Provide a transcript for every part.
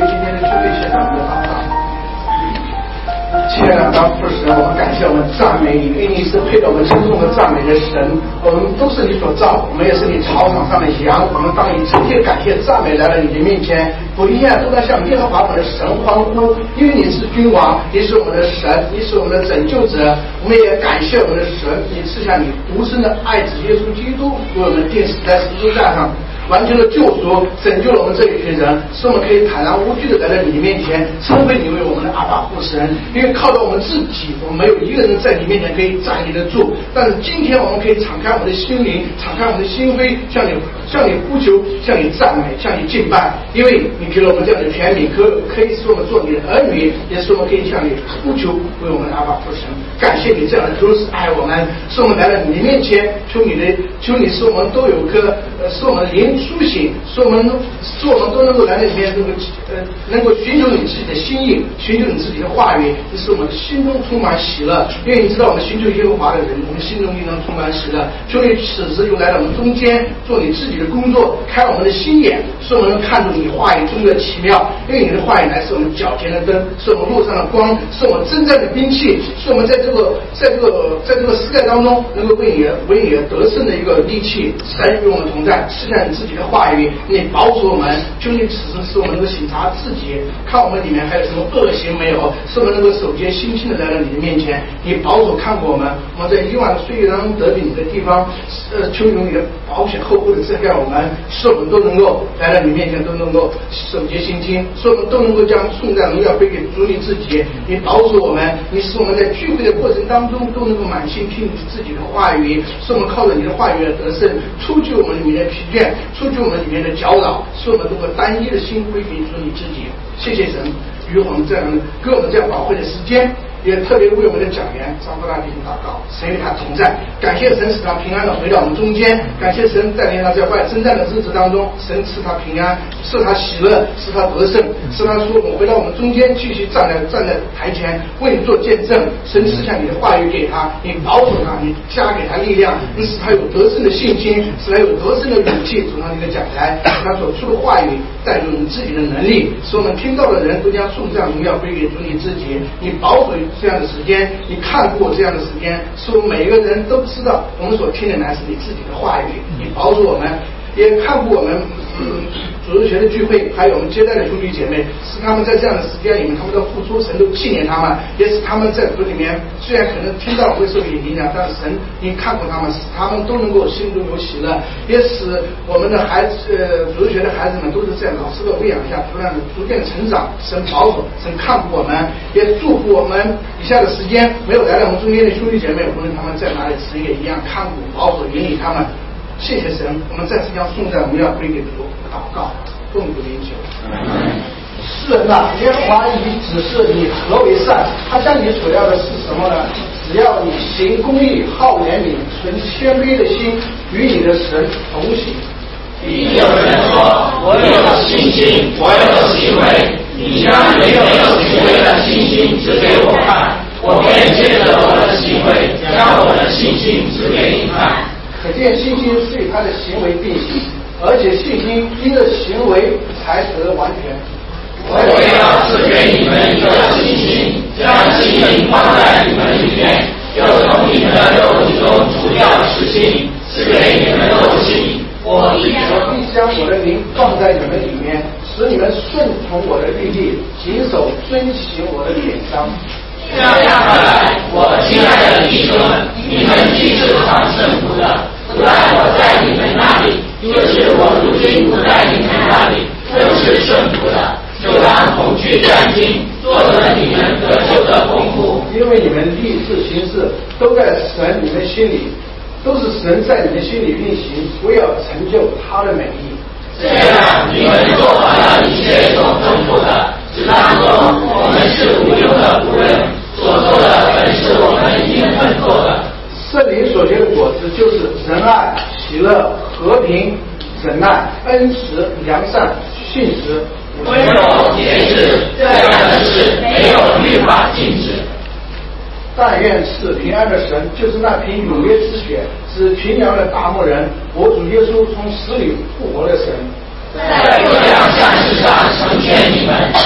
今天的聚会现场的祷告。亲爱的阿父神，我们感谢我们赞美你，因为你是配得我们称颂的赞美的神。我们都是你所造，我们也是你草场上的羊。我们当以诚切感谢赞美来到你的面前，我们现在都在向耶和华我们的神欢呼，因为你是君王，你是我们的神，你是我们的拯救者。我们也感谢我们的神，你赐下你独生的爱子耶稣基督为我们钉死在十字架上，完成了救赎，拯救了我们这一群人，使我们可以坦然无惧的来到你的面前，称为你为我们的阿爸父神。因为靠着我们自己，我们没有一个人在你面前可以站立得住，但是今天我们可以敞开我们的心灵，敞开我们的心扉，向你呼求，向你赞美，向你敬拜。因为你给了我们这样的权柄，可以使我们做你的儿女，也使我们可以向你呼求为我们的阿爸父神。感谢你这样的如此爱我们，使我们来到你的面前，求你使我们都有个使我们灵苏醒，使我们都能够来到里面，能够寻求你自己的心意，寻求你自己的话语，使我们心中充满喜乐。因为你知道我们寻求耶和华的人，我们心中就能充满喜乐。求你此时又来到我们中间，做你自己的工作，开我们的心眼，使我们能看出你话语中的奇妙。因为你的话语乃是我们脚前的灯，是我们路上的光，是我们征战的兵器，是我们在这个世界当中能够为你而得胜的一个利器。神与我们同在，赐下你自己的话语，你保守我们。求你此时使我们能够省察自己，看我们里面还有什么恶行没有，使我们能够守节心清的来到你的面前。你保守看过我们在以往的岁月当中得病的地方，求用你的保险厚厚的遮盖我们，使我们都能够来到你面前，都能够守节心清，使我们都能够将颂赞荣耀归给主你自己。你保守我们，你使我们在聚会的过程当中都能够满心听你自己的话语，使我们靠着你的话语而得胜，出去我们里面的疲倦，出去我们里面的搅扰，使我们能够单一的心归给主你自己。谢谢神与我们这样给我们这样宝贵的时间，也特别为我们的讲员张伯大弟兄祷告，神与他同在。感谢神使他平安的回到我们中间，感谢神带领他在外征战的日子当中，神赐他平安，使他喜乐，使他得胜，使他说我们回到我们中间，继续站在台前为你做见证。神赐下你的话语给他，你保守他，你加给他力量，你使他有得胜的信心，使他有得胜的勇气走上这个讲台，他所出的话语带入你自己的能力，使我们听到的人都将颂赞荣耀归给主你自己。你保守这样的时间，你看过这样的时间，使我们每一个人都知道我们所听的乃是你自己的话语。你保守我们，也看过我们主日学的聚会，还有我们接待的兄弟姐妹，使他们在这样的时间里面，他们的付出，神都纪念他们，也使他们在主里面虽然可能听到会受你影响，但是神你看过他们，使他们都能够心中有喜乐，也使我们的孩子主日学的孩子们都是在老师的喂养下逐渐的成长。神保守，神看顾我们，也祝福我们以下的时间没有来到我们中间的兄弟姐妹，无论他们在哪里，神也一样看顾保守引领他们。谢谢神，我们再次将颂赞荣耀归给主。祷告，共度灵久。世人呐，耶和华已指示你何为善，他向你所要的是什么呢？只要你行公义，好怜悯，存谦卑的心，与你的神同行。 必有人说：我有信心，我有行为，你将没有行为的信心指给我看，我便借着我的行为将我的信心指给你看。 可见信心是与他的行为并行，而且信心因着行为才得完全。 我也要赐给你们一个信心，将信心放在你们里面，又从你们的肉体中除掉实性，赐给你们肉性。我必将我的灵放在你们里面，使你们顺从我的律例，谨守遵行我的典章。这样看来，我亲爱的弟兄们，你们既是尝圣福的，不但我在你们那里，就是我如今不在你们那里，更是圣福的。就当同去战兢，做成你们得救的功夫。因为你们立志行事，都在神你们心里，都是神在你们心里运行，为要成就他的美意。这样，你们做完了一切所吩咐的，只当中我们是无用的仆人，所做的本是我们应份做的。圣灵所结的果子就是仁爱、喜乐、和平、忍耐、恩慈、良善、信实、温柔、节制，这样的事没有律法禁止。但愿赐平安的神，就是那凭永约之血使平阳的大牧人，我主耶稣从死里复活的神，在各样善事上成全你们，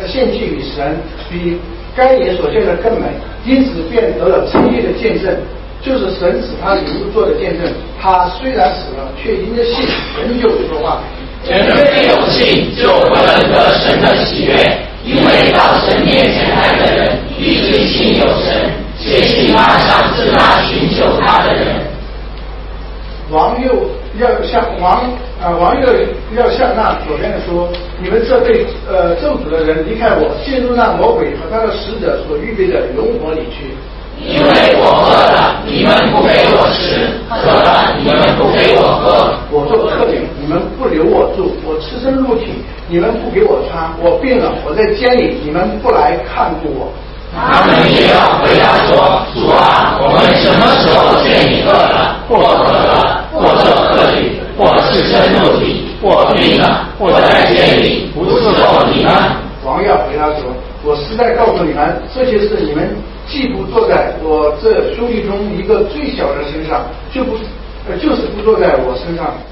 献祭与神，比该野所献的更美，因此便得了称义的见证，就是神使他灵做的见证。他虽然死了，却因着信仍旧说话。 人非有信，就不能得神的喜悦，因为到神面前来的人，必须信有神，且信他赏赐那寻求他的人。 王又要向那左边的说：你们这被咒诅的人，离开我，进入那魔鬼和他的使者所预备的龙火里去。 因为我饿了，你们不给我吃；渴了，你们不给我喝。 我做客旅，你们不留我住；我赤身露体，你们不给我穿；我病了，我在监里，你们不来看顾我。 他们也要回答说：主啊，我们什么时候见你饿了，或渴了，或做客旅，或赤身露体，或病了，或在监里，不伺候你呢？ 王要回答说：我实在告诉你们，这些事你们既不坐在我这兄弟中一个最小的身上，就是不坐在我身上。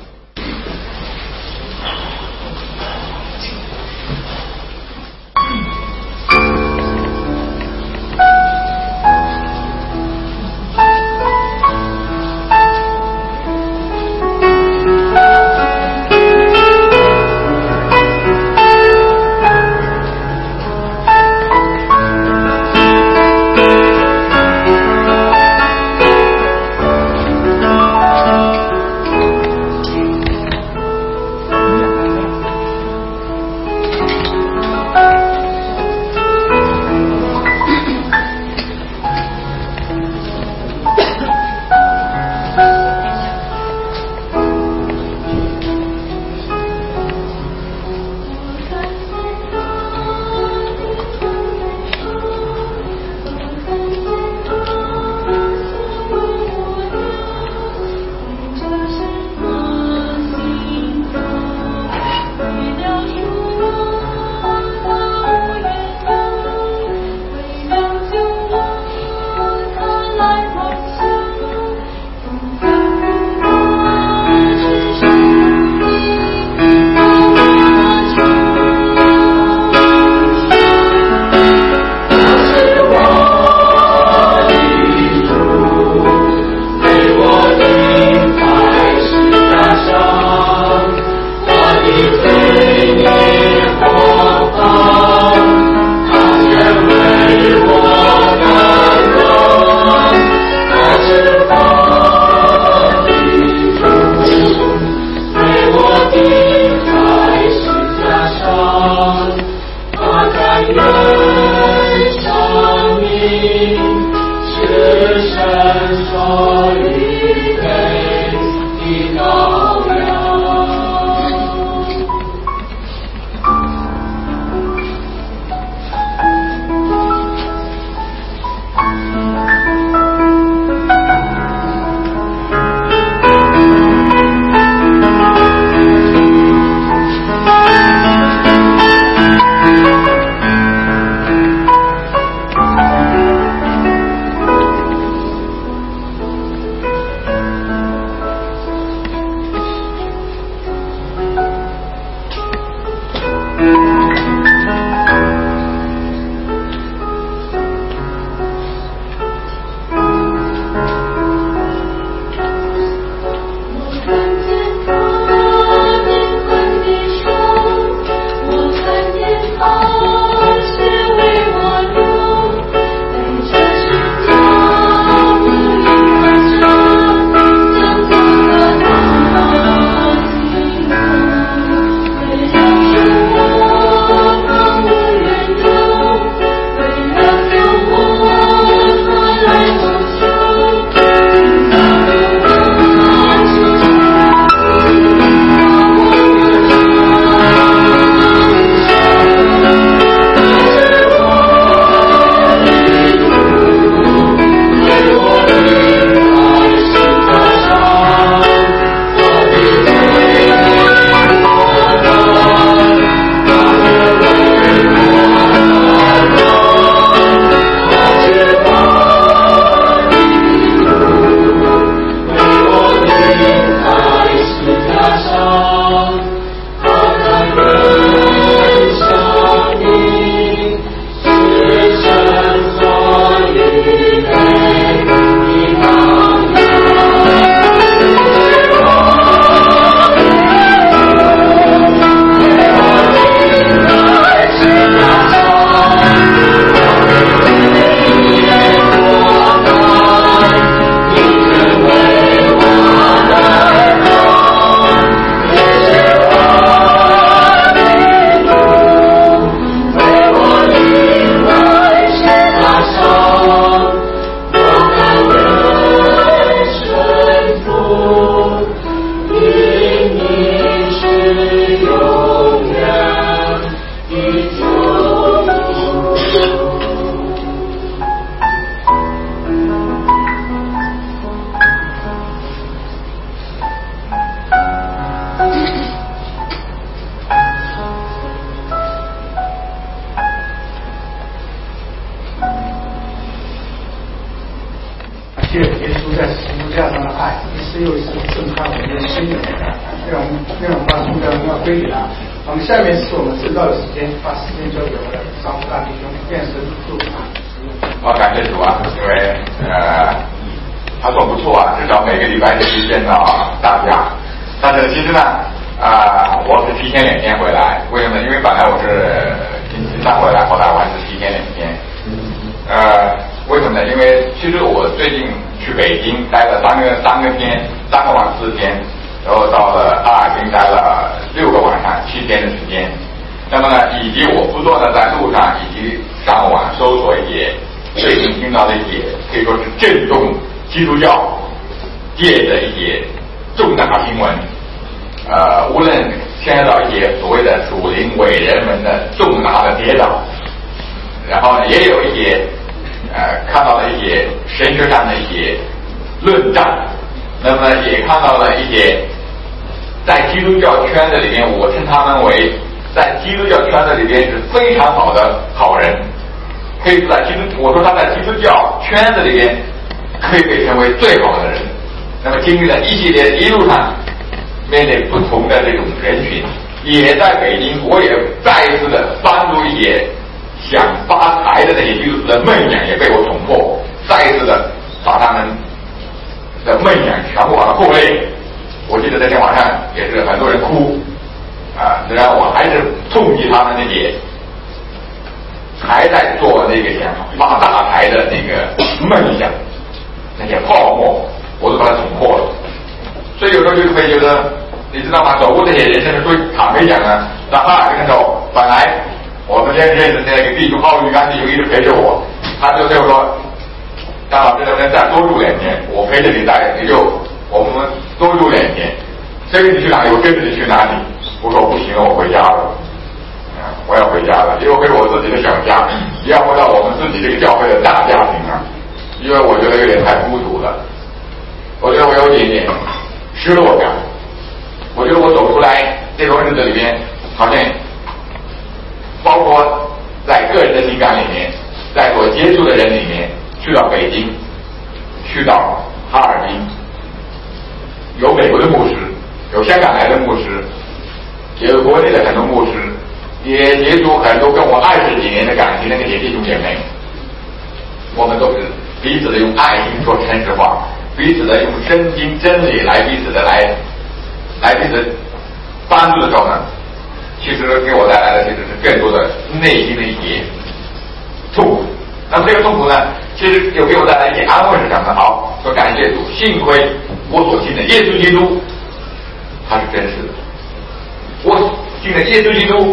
借耶稣在十字架上的爱，一次又一次震撼我们的心灵，让我们把重担要归给他。我们下面是我们知道的时间，把时间交给我们的张大弟兄，愿神祝福他。 好，感谢主啊，因为还算不错啊，至少每个礼拜都去见到大家。但是其实呢，我是提前2天回来，为什么？因为本来我是星期3回来，后来我还是提前2天。为什么呢？因为其实我最近去北京待了3个晚4天，然后到了哈尔滨待了6个晚上7天的时间。那么呢，以及我不断的在路上以及上网搜索一些最近听到的一些可以说是震动基督教界的一些重大新闻，无论牵涉到一些所谓的属灵伟人们的重大的跌倒，然后呢，也有一些看到了一些神学上的一些论战，那么也看到了一些在基督教圈子里面，我称他们为在基督教圈子里边是非常好的好人，可以说我说他在基督教圈子里边可以被称为最好的人。那么经历了一路上面对不同的这种人群，也在北京，我也再一次的帮助一些想发财的那些基督徒的梦想也被我捅破，再一次的把他们的梦想全部把它破裂。我记得那天晚上也是很多人哭虽然我还是痛击他们那些还在做那个想发大财的那个梦想，那些泡沫我都把它捅破了。所以有时候就会觉得，你知道吗？走过这些人生的最坦白讲呢，在哈尔滨的时候，本来我们认识那个弟兄奥玉干弟兄一直陪着我，他就说，张老师能不能再多住2天？我陪着你我们多住2天。这个你去哪里？我跟着你去哪里？我说不行了，我回家了。我要回家了，因为回我自己的小家，也要回到我们自己这个教会的大家庭啊。因为我觉得有点太孤独了，我觉得我有一点点失落感。我觉得我走出来这种日子里面，好像包括在个人的情感里面，在所接触的人里面，去到北京，去到哈尔滨，有美国的牧师，有香港来的牧师，也有国内的很多牧师，也接触很多跟我20几年的感情的那些弟兄姐妹。我们都是彼此的用爱心说诚实话，彼此的用圣经真理来彼此的来彼此帮助的时候呢，其实给我带来的其实是更多的内心的一些痛苦。那么这个痛苦呢，其实又给我带来一些安慰，是什么呢？好，说感谢主，幸亏我所信的耶稣基督他是真实的，我信的耶稣基督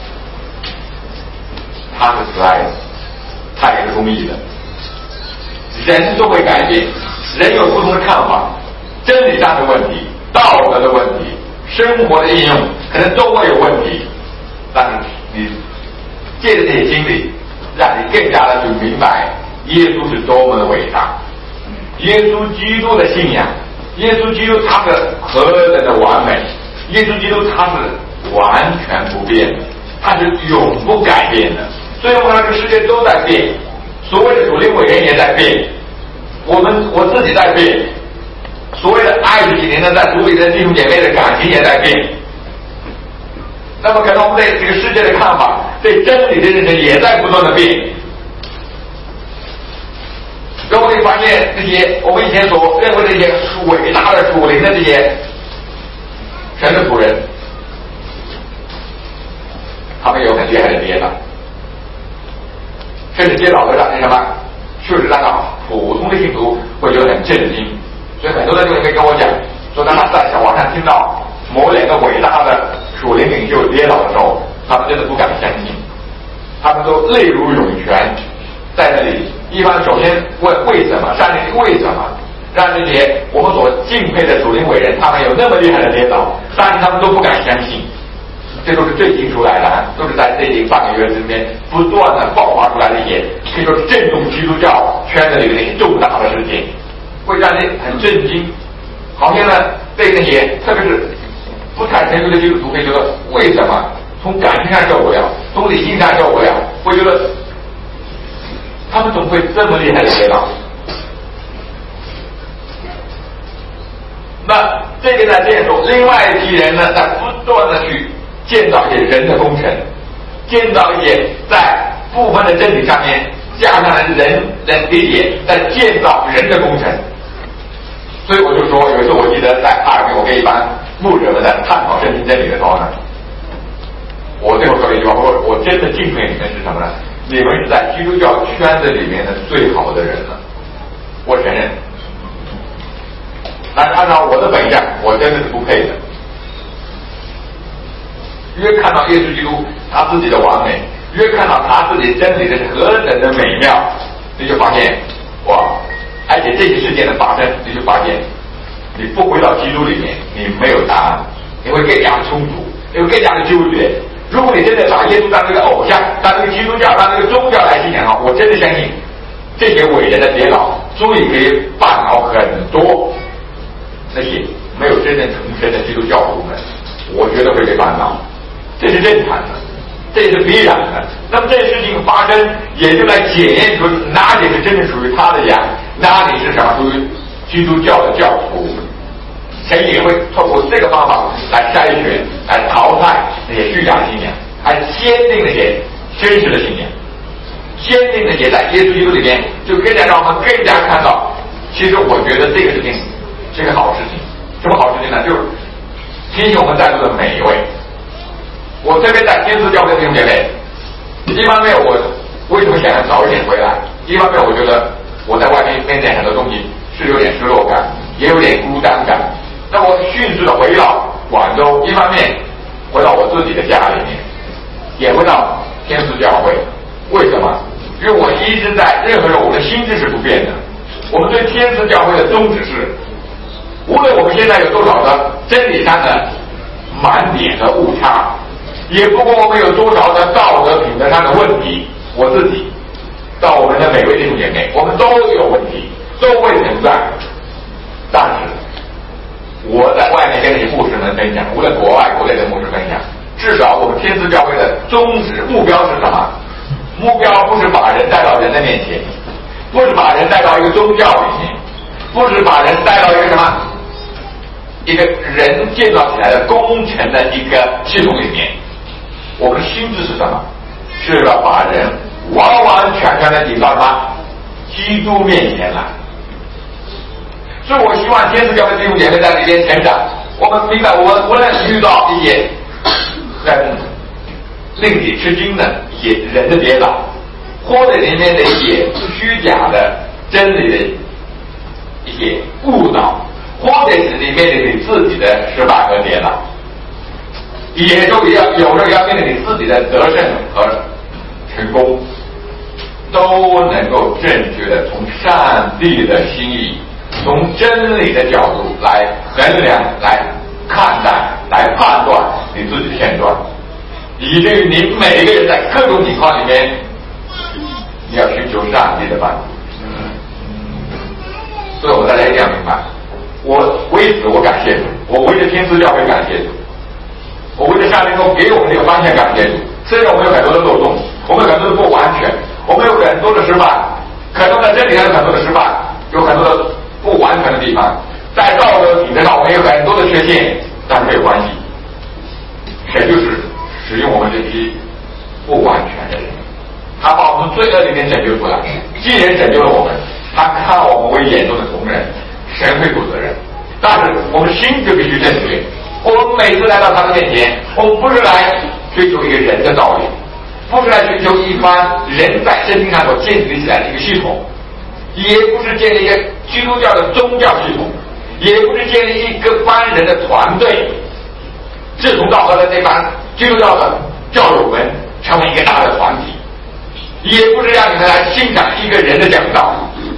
他是慈爱的，他也是公义的。人都会改变，人有不同的看法，真理上的问题，道德的问题，生活的应用可能都会有问题，但是你借着这些经历，让你更加的去明白耶稣是多么的伟大，耶稣基督的信仰，耶稣基督他是何等的完美，耶稣基督他是完全不变的，他是永不改变的。所以我们这个世界都在变，所谓的属灵伟人也在变，我自己在变，所谓的20几年的在主里的弟兄姐妹的感情也在变。那么可能我们对这个世界的看法，对真理的认识也在不断的变。然后会发现这些我们以前所认为的这些伟大的属灵的这些神的仆人，他们有很厉害的跌倒，甚至跌倒的让那什么，确实让到普通的信徒会觉得很震惊。所以很多人就会跟我讲，说当他在网上听到某2个伟大的属灵领袖跌倒的时候，他们真的不敢相信，他们都泪如涌泉，在那里一般首先问为什么，上帝为什么让这些我们所敬佩的属灵伟人他们有那么厉害的跌倒，上帝他们都不敢相信。这都是最近出来的，都是在这半个月之间不断的爆发出来的一些可以说是震动基督教圈子里的那些重大的事件，会让人很震惊。好像呢，对那些特别是不太成熟的基督徒会觉得，为什么从感情上受不了，从理性上受不了，会觉得他们怎么会这么厉害的跌倒？ 个在建筑，另外一批人呢在不断的去建造一些人的工程，建造一些在部分的真理上面加上了人理解，在建造人的工程。所以我就说，有一次我记得在哈尔滨，我跟一帮牧者们在探讨圣经真理的时候呢，我最后说了一句话，我真的敬佩你们是什么呢？你们是在基督教圈子里面的最好的人了，我承认。但是按照我的本相，我真的是不配的。越看到耶稣基督他自己的完美，越看到他自己真理的是何等的美妙，你就发现哇！而且这些事件的发生，你就发现你不回到基督里面，你没有答案，你会更加的冲突，你会更加的纠结。如果你真的把耶稣当这个偶像，当这个基督教，当这个宗教来信仰的话，我真的相信这些伟人的跌倒，足以可以绊倒很多那些没有真正重生的基督教徒们，我觉得会被绊倒，这是正常的，这是必然的。那么这些事情发生，也就来检验出哪里是真正属于他的羊，哪里是什么属于基督教的教徒。神也会透过这个方法来筛选，来淘汰那些虚假信仰，来坚定那些真实的信仰，坚定那些在耶稣基督里面，就更加让我们更加看到，其实我觉得这个事情是个好事情。什么好事情呢？就是提醒我们在座的每一位，我特别在天赐教会的弟兄姐妹，一方面我为什么想要早一点回来，一方面我觉得我在外面很多东西是有点失落感，也有点孤单感。那我迅速的回到广州，一方面回到我自己的家里面，也回到天赐教会。为什么？因为我一直在任何人，我们的心智是不变的。我们对天赐教会的宗旨是，无论我们现在有多少的真理上的盲点和误差，也不过我们有多少的道德品德上的问题，我自己到我们的每位弟兄姐妹，我们都有问题，都会存在。但是我在外面跟那些牧师们分享，无论国外国内的牧师分享，至少我们天赐教会的宗旨目标是什么？目标不是把人带到人的面前，不是把人带到一个宗教里面，不是把人带到一个什么一个人建造起来的工程的一个系统里面。我们的心智是什么？是要把人完完全全的引到什么基督面前来。所以我希望天赐教会弟兄姐妹在里边成长。我们明白，我们无论遇到一些很令你吃惊的一些人的跌倒，或者里面的一些虚假的真理的一些误导，或者是里面的你自己的失败和跌倒，也都要有时要面对你自己的得胜和成功，都能够正确的从上帝的心意，从真理的角度来衡量、来看待、来判断你自己的现状，以至于你每一个人在各种情况里面，你要寻求上帝的帮助。所以我大家一定要明白，我为此我感谢主，我为了天赐教会感谢主，我为了上帝中给我们这个方向感谢主。虽然我们有很多的漏洞，我们有很多的不完全，我们有很多的失败，很多在真理上有很多的失败，有很多的不完全的地方，在道德品德上我们有很多的缺陷，但是没有关系，神就是使用我们这批不完全的人，他把我们罪恶里面拯救出来。既然拯救了我们，他看我们为眼中的同人，神会负责任。但是我们心就必须正确。我们每次来到他的面前，我们不是来追求一个人的道理，不是来寻求一番人在圣经上所建立起来的一个系统，也不是建立一个基督教的宗教系统，也不是建立一个帮人的团队，志同道合的那帮基督教的教友们成为一个大的团体，也不是让你们来欣赏一个人的讲道，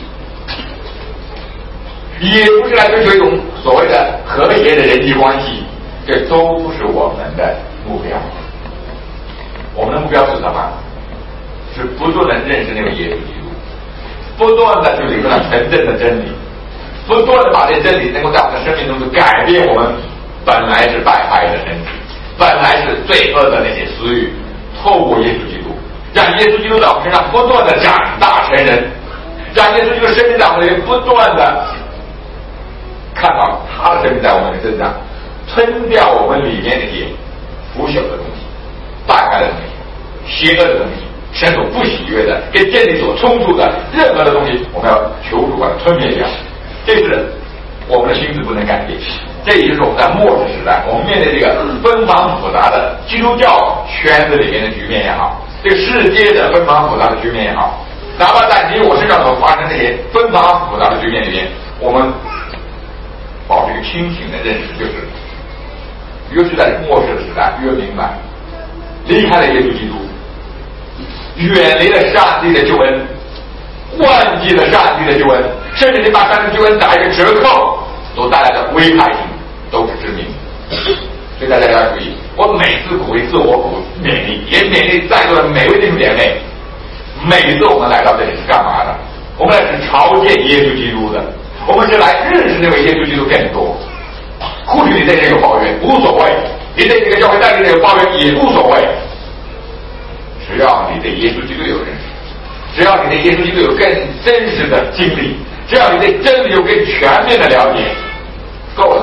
也不是来追求一种所谓的和谐的人际关系，这都不是我们的目标。我们的目标是什么？是不断的认识那位耶稣基督，不断的去领受纯正的真理，不断的把这真理能够在我们的生命中去改变我们本来是败坏的身体，本来是罪恶的那些私欲，透过耶稣基督，让耶稣基督在我们身上不断的长大成人，让耶稣基督生命在我们里面不断的看到他的生命在我们的身上，吞掉我们里面那些腐朽的东西、败坏的东西、邪恶的东西、神所不喜悦的、跟真理所冲突的任何的东西，我们要求主把它吞灭掉。这是我们的心智不能改变。这也就是我们在末世时代，我们面对这个纷繁复杂的基督教圈子里面的局面也好，这个世界的纷繁复杂的局面也好，哪怕在你我身上所发生这些纷繁复杂的局面里面，我们保持一个清醒的认识，就是尤其在末世的时代，越明白离开了耶稣基督，远离了上帝的救恩，忘记了上帝的救恩，甚至你把上帝的救恩打一个折扣，所带来的危害性都是致命。所以大家要注意，我每次鼓励自我勉励，也勉励在座的每位弟兄姐妹，每次我们来到这里是干嘛的？我们来是朝见耶稣基督的，我们是来认识那位耶稣基督更多。或许你对这个抱怨无所谓，你对这个教会带领这个抱怨也无所谓，只要你对耶稣基督有认识，只要你对耶稣基督有更真实的经历，只要你对真理有更全面的了解，够了，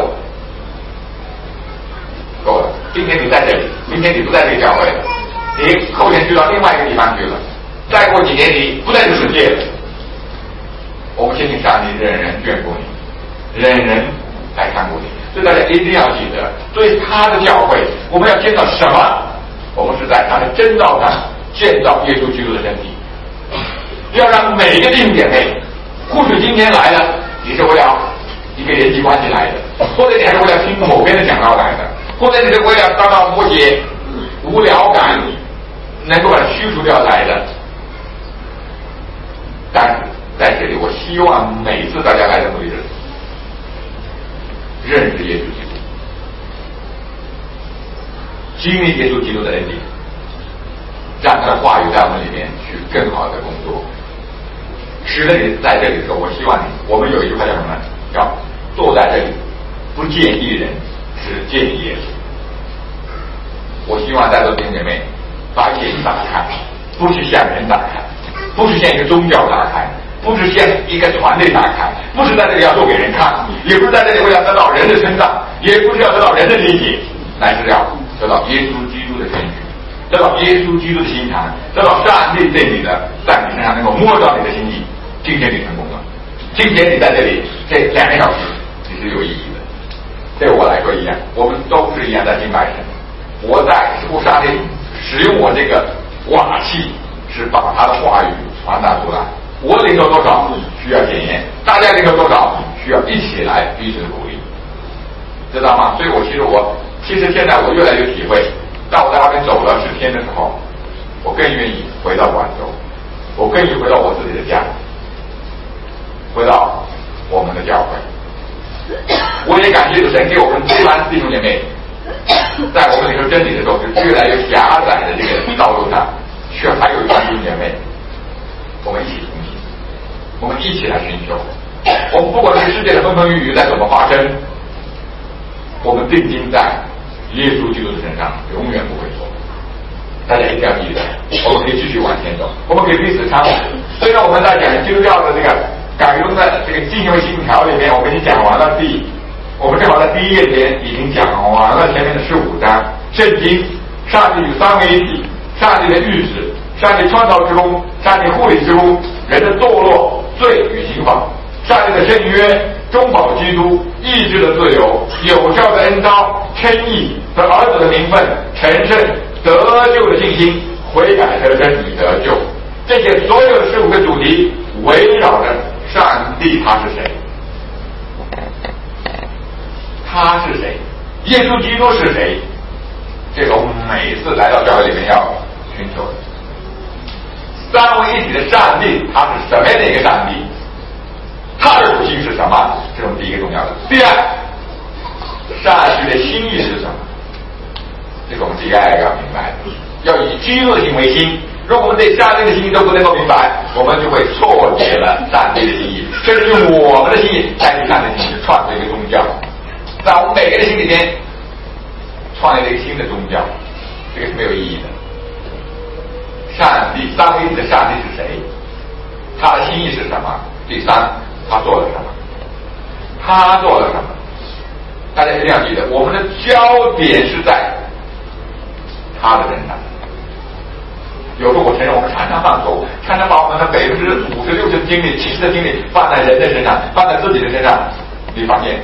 够了。今天你在这里，明天你不在这个教会了，你后天去到另外一个地方去了，再过几年你不在这世界了。我们相信上帝人人眷顾你，人人来看顾你，所以大家一定要记得，对他的教会，我们要见到什么？我们是在他的真道上建造耶稣基督的身体，要让每一个弟兄姐妹，或许今天来了，你是为了一个人际关系来的，或者你还是为了听某边的讲道来的，或者你是为了达到某些无聊感能够把它驱除掉来的。但是在这里，我希望每次大家来的目的是认识耶稣基督，经历耶稣基督的恩典，让他的话语在我们里面去更好的工作，使得你在这里的时候，我希望你，我们有一句话叫什么呢？叫坐在这里，不见一人，只见耶稣。我希望在座弟兄姐妹把眼打开，不是向人打开，不是向一个宗教打开，不是向一个团队打开，不是在这里要做给人看，也不是在这里为了得到人的称赞，也不是要得到人的理解，乃是要得到耶稣基督的身体，得到耶稣基督的心肠，得到上帝对你的，在你身上能够摸到你的心意。今天你成功了，今天你在这里这2个小时你是有意义的。对我来说一样，我们都是一样在敬拜神。我在上帝使用我这个瓦器，是把他的话语传达出来。我领受多少需要检验，大家领受多少需要一起来彼此鼓励，知道吗？所以其实现在我越来越体会，当我在外面走了10天的时候，我更愿意回到广州，我更愿意回到我自己的家，回到我们的教会。我也感谢神给我们这帮弟兄姐妹，在我们领受真理的时候，是越来越狭窄的这个道路上，需要还有一帮弟兄姐妹，我们一起同行，我们一起来寻求。我们不管这个世界的风风雨雨在怎么发生，我们定睛在耶稣基督的身上，永远不会错。大家一定要记得，我们可以继续往前走，我们可以彼此搀扶。虽然我们在讲基督教的这个改革的这个信心信条里面，我们已经讲完了我们正好在第1页里已经讲完了前面的15章。圣经，上帝与3位一体，上帝的预旨，上帝创造之功，上帝护理之功，人的堕落、罪与刑罚，上帝的圣约，中保基督，意志的自由，有效的恩召，称义和儿子的名分，成圣，得救的信心，悔改得生与得救。这些所有的15个主题围绕着上帝他是谁，他是谁，耶稣基督是谁，这个我们每一次来到教会里面要寻求的。3位一体的上帝他是什么样的一个上帝，他的属性是什么，这是第一个重要的。第二，上帝的心意是什么，这个我们第二个要明白，要以基督的心为心。如果我们对上帝的心意都不能够明白，我们就会错解了上帝的心意，甚至用我们的心意代替上帝的心意，创造一个宗教，在我们每个人心里边创立了一个新的宗教，这个是没有意义的。上帝3位一体的上帝是谁？他的心意是什么？第3，他做了什么？ 他做了什么？大家一定要记得，我们的焦点是在他的身上。有时候我承认我们常常犯错误，常常把我们的50%、60%的精力、70%的精力放在人的身上，放在自己的身上，你发现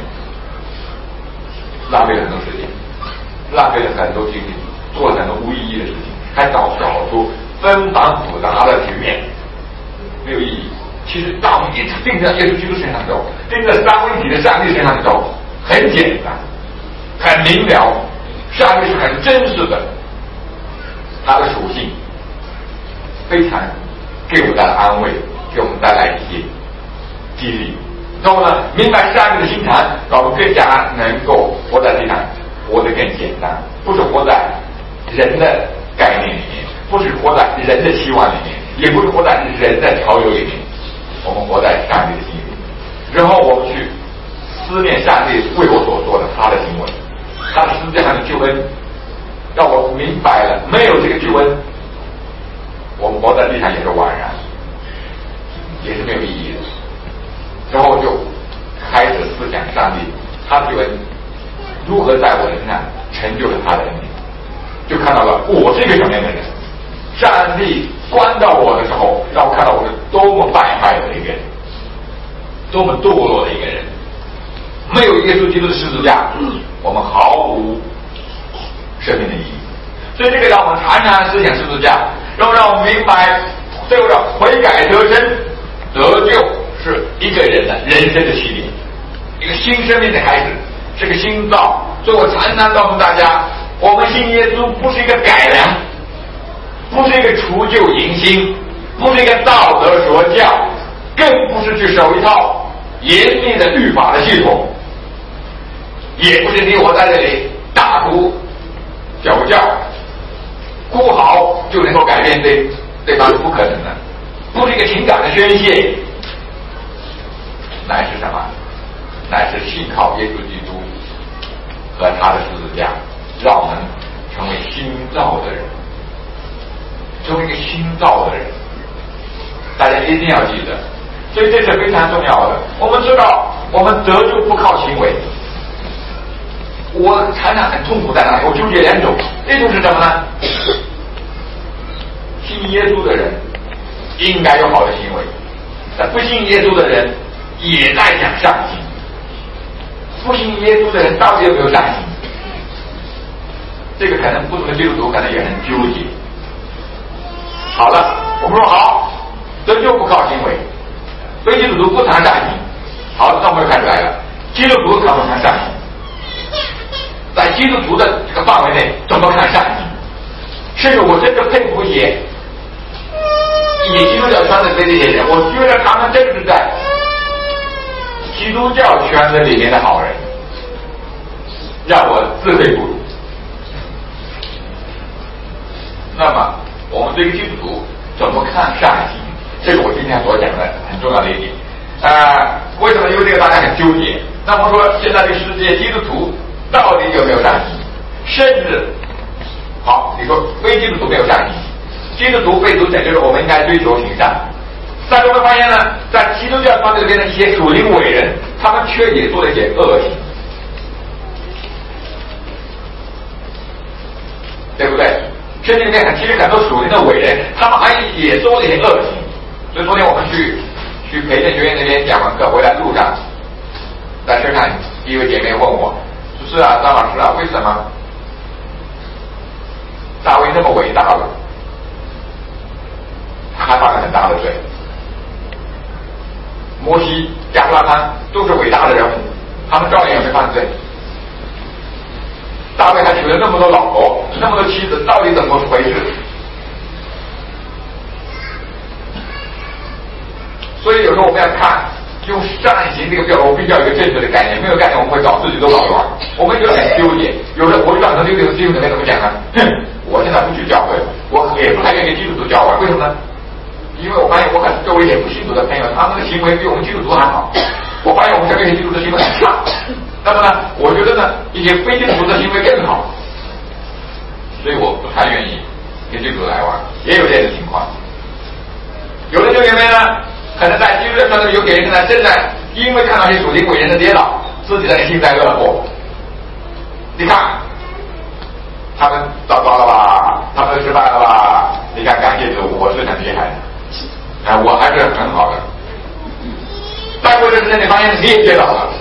浪费了很多时间，浪费了很多精力，做了很多无意义的事情，还搞出纷繁复杂的局面，没有意义。其实当我们一直盯着耶稣基督身上走，盯着三位一体的上帝身上走，很简单，很明了，上帝是很真实的，他的属性非常给我们带来安慰，给我们带来一些激励。然后呢，明白上帝的心肠，让我们更加能够活在地上，活得更简单，不是活在人的概念里面，不是活在人的期望里面，也不是活在人的潮流里面，我们活在上帝的心里。然后我们去思念上帝为我所做的他的行为，他的十字架上的救恩，让我明白了，没有这个救恩，我们活在地上也是枉然，也是没有意义的。然后就开始思想上帝他的救恩如何在我身上成就了他的恩典，就看到了我是一个什么样的人。上帝关到我的时候，让我看到我是多么败坏的一个人，多么堕落的一个人。没有耶稣基督的十字架，我们毫无生命的意义。所以这个让我们常常思想十字架，然后让我们明白，最后让悔改得生得救是一个人的人生的起点，一个新生命的开始，是个新造。所以我常常告诉大家，我们信耶稣不是一个改良，不是一个除旧迎新，不是一个道德说教，更不是去守一套严密的律法的系统，也不是你我在这里大呼小叫哭嚎就能够改变对方，是不可能的。不是一个情感的宣泄，乃是什么？乃是信靠耶稣基督和他的十字架，让我们成为新造的人，成为一个新造的人。大家一定要记得，所以这是非常重要的。我们知道，我们得救不靠行为。我常常很痛苦在哪里？我纠结两种，一种是什么呢？信耶稣的人应该有好的行为，但不信耶稣的人也在讲善行。不信耶稣的人到底有没有善行？这个可能不同的基督徒可能也很纠结。好了，我们说好，得救不靠行为，非基督徒不谈善行。好，那我们就看出来了，基督徒谈不谈善行？在基督徒的这个范围内，怎么看善行？甚至我真的佩服一些基督教圈子的这些人，我觉得他们正是在基督教圈子里面的好人，让我自愧不如。那么我们这个基督徒怎么看善行？这个我今天所讲的很重要的一点。为什么？因为这个大家很纠结。那么说，现在这个世界基督徒到底有没有善行？甚至，好，你说非基督徒没有善行，基督徒被主拯救了，我们应该追求行善。但是我们发现呢，在基督教方面里面的一些属灵伟人，他们却也做了一些恶行，对不对？圣经里面其实很多属灵的伟人，他们还也做了一些恶行。所以昨天我们去培训学院那边讲完课回来路上，在车上一位姐妹问我，说是啊，张老师啊，为什么大卫那么伟大了，他还犯了很大的罪？摩西、亚伯拉罕都是伟大的人物，他们照样也没犯罪。大卫还娶了那么多老婆，那么多妻子，到底怎么回事？所以有时候我们要看，用善行这个标准，我必须要有一个正确的概念，没有概念我们会搞自己都搞乱。我们觉得很纠结，有的我就让他这个基督徒怎么讲呢？我现在不去教会，我也不太愿意基督徒教会，为什么呢？因为我发现我很周围一些不信徒的朋友，他们的行为比我们基督徒还好。我发现我们这边基督徒的行为很差。那么呢，我觉得呢，一些非基督徒的行为更好，所以我不太愿意跟基督徒来往，也有这样的情况。有的弟兄姐妹呢，可能在基督教上有些人呢正在因为看到一些属灵伟人的跌倒，自己在幸灾乐祸。你看，他们糟糕了吧？他们失败了吧？你看，感谢主，我是很厉害的，我还是很好的。再过一段时间，你发现你也跌倒了，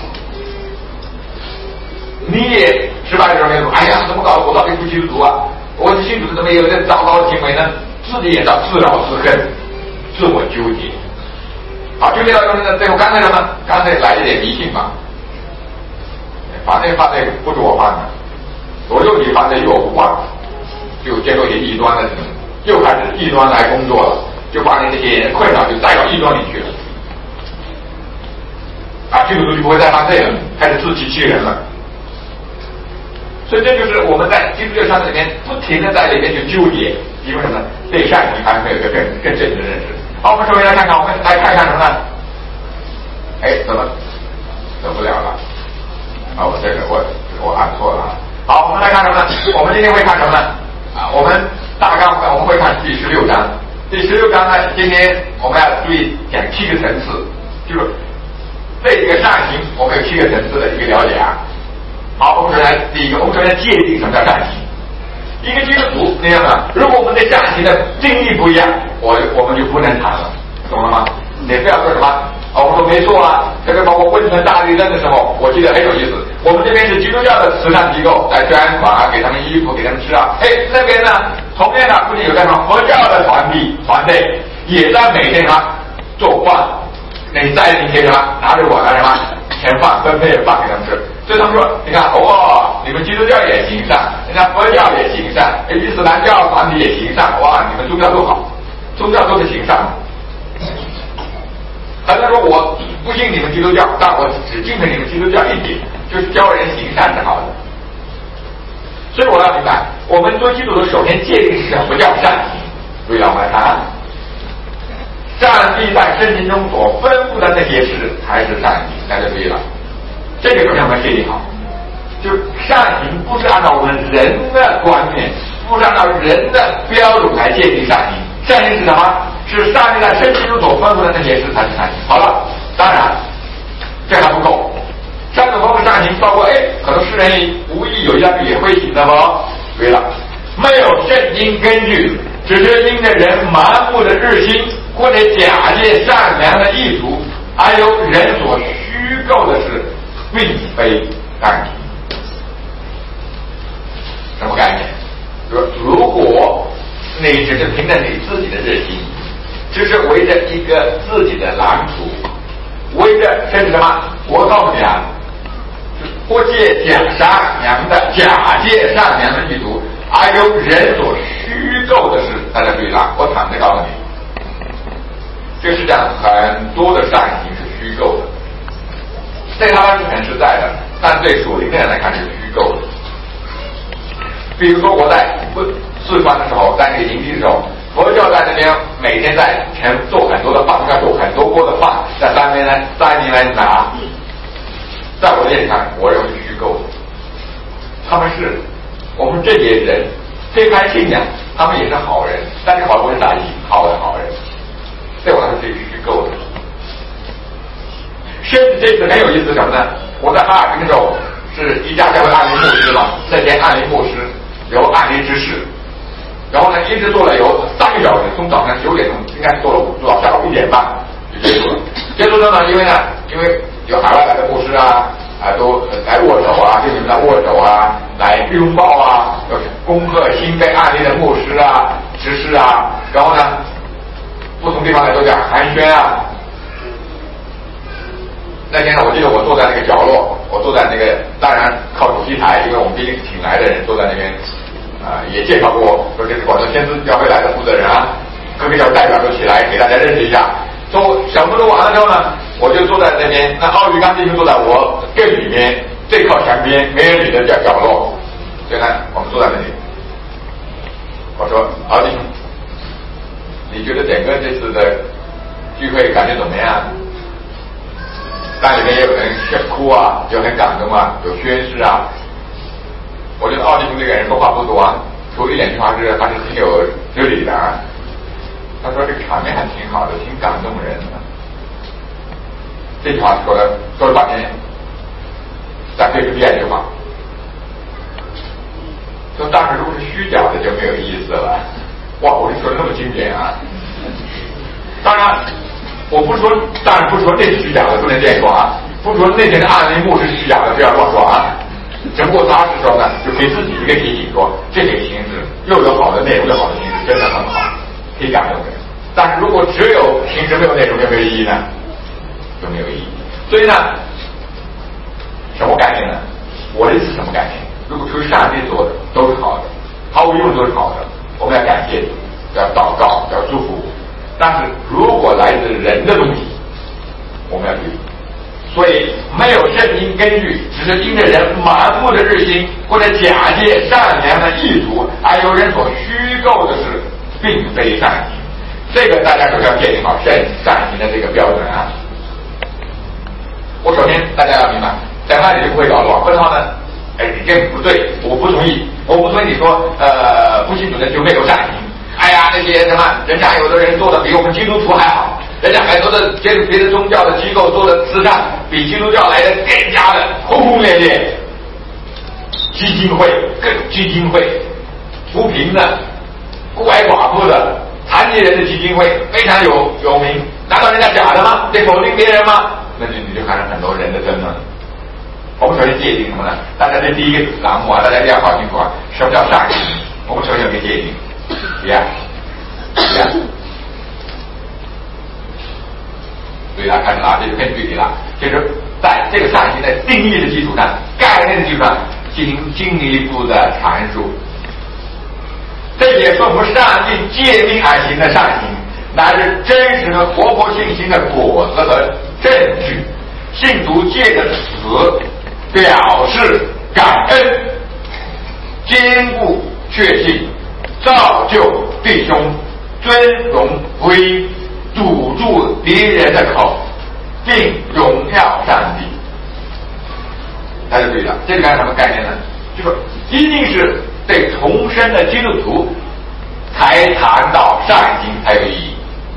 你也失败的时候，你说：“哎呀，怎么搞的？我到底不基督徒啊？我信主怎么有点糟糕的行为呢？”自己也在自扰自恨，自我纠结。好，纠结到就是最后干脆什么？干脆来一点迷信吧。反正不是我犯的，我肉体犯的与我无关，就接受一些异端的，又开始异端来工作了，就把你这些困扰就带到异端里去了。基督徒就不会再犯罪了，开始自欺欺人了。所以这就是我们在基督教圈子里面不停的在里面去纠结，因为什么呢？对善行还没有一个更正确的认识。好，我们首先来看看，我们来看看什么呢？怎么得不了了？我这个我按错了。好，我们来看什么呢？我们今天会看什么呢？我们大纲我们会看第16章。第16章呢，今天我们要注意讲7个层次，就是对这个善行，我们有7个层次的一个了解啊。好，我们首先第一个，我们首先界定什么叫善行。一个基督徒，你看嘛，如果我们对善行的定义不一样，我们就不能谈了，懂了吗？你不要说什么我说没错啊，这个包括汶川大地震的时候，我记得很有意思。我们这边是基督教的慈善机构在捐款啊，给他们衣服，给他们吃啊。那边呢，同样的不仅有在佛教的团队也在每天做饭，你在那些什么拿着我的什么钱饭分配饭给他们吃。所以他们说，你看你们基督教也行善，人家佛教也行善，伊斯兰教团体也行善，你们宗教都好，宗教都是行善。他说我不信你们基督教，但我只敬佩你们基督教一点，就是教人行善是好的。所以我要明白，我们做基督徒首先界定什么叫善行。所以让我们来看，上帝在圣经中所吩咐的那些事才是善行，那就对了。这个首先我们界定好，就是善行不是按照我们人的观念，不是按照人的标准来界定善行。善行是什么？是上帝在圣经中所吩咐的那些事才是善行。好了，当然这还不够，上帝吩咐善行包括可能世人无意有一样也会行的吗？对了，没有圣经根据，只是因着人盲目的日心，或者假借善良的意图，还有人所虚构的事，并非善行。什么概念？如果你只是凭着你自己的热心，只是围着一个自己的蓝图，围着甚至什么？我告诉你啊，不借假借善良的意图，而由人所虚构的事，大家注意了，我坦白告诉你，这世界上很多的善行是虚构的，对他们是很实在的，但对属灵的人来看是虚构的。比如说我在四川的时候，在那个营地的时候，佛教在那边每天在做很多的饭，要做很多锅的饭，在山边来拿。在我的眼里看，我认为是虚构的。他们是我们这些人推开信仰，他们也是好人，但是好人不是哪一好的好人，对我来说是虚构的。甚至这次很有意思什么呢？我在哈尔滨的时候是一家教会安利牧师嘛，那天安利牧师有安利之士，然后呢一直做了有3个小时，从早上9点钟应该做到下午1点半就结束了。结束之后呢，因为有海外来的牧师都来握手啊，跟你们来握手啊，来拥抱啊，有恭贺新被安利的牧师啊、执事啊，然后呢不同地方来都讲寒暄啊。那天呢，我记得我坐在那个角落，我坐在那个当然靠主席台，因为我们毕竟请来的人坐在那边，也介绍过，说这是广州先知教会来的负责人啊，各个教代表都起来给大家认识一下。小部都完了之后呢，我就坐在那边，那奥宇刚弟兄坐在我更里面最靠墙边没人理的角落，所以呢，我们坐在那里。我说奥弟兄，你觉得整个这次的聚会感觉怎么样？那里面也有人哭啊，有人感动啊，有宣誓啊。我觉得奥弟兄这个人说话不多啊，除了1-2句话是还是挺有理的啊。他说这个场面还挺好的，挺感动人的。 这句话说了半天，咱对着编这话，说但是如果是虚假的就没有意思了。哇，我就说的那么经典啊！当然，当然不是说那是虚假的，不能这样说啊。不是说那天的案例幕是虚假的，不要乱说啊。只不过他是说呢，就给自己一个提醒，说这个形式又有好的内容又好的形式，真的很好，可以感动人。但是如果只有形式没有内容，有没有意义呢？就没有意义。所以呢，什么概念呢？我的意思是什么概念？如果出于上帝做的都是好的，毫无疑问都是好的，我们要感谢，要祷告，要祝福。但是如果来自人的东西，我们要注意。所以没有圣经根据，只是因着人盲目的日心或者假借善良的意图，而有人所虚构的事，并非善行。这个大家首先要界定好善行的这个标准啊。我首先大家要明白，在那里就不会搞乱。不然呢，这个不对，我不同意，你说不信主的就没有善行。哎呀，那些什么人家有的人做的比我们基督徒还好。人家很多的别的宗教的机构做的慈善，比基督教来的更加的轰轰烈烈。基金会，各种基金会，扶贫的、孤儿寡妇的、残疾人的基金会非常有名。难道人家假的吗？得否定别人吗？那你就看到很多人的争论。我们首先界定什么呢？大家这第一个栏目啊，大家一定要搞清楚啊，什么叫善行？我们首先有个界定，对了，看着了，这就更具体了。就是在这个善行的定义的基础上、概念的基础上进行进一步的阐述。这也说明上帝诫命而行的善行，乃是真实和活泼信心的果子和证据。信徒借着此表示感恩，坚固确信，造就弟兄，尊荣归因，堵住敌人的口，并荣耀上帝。他就对了，这个什么概念呢？就说一定是对重生的基督徒才谈到善行才有意义，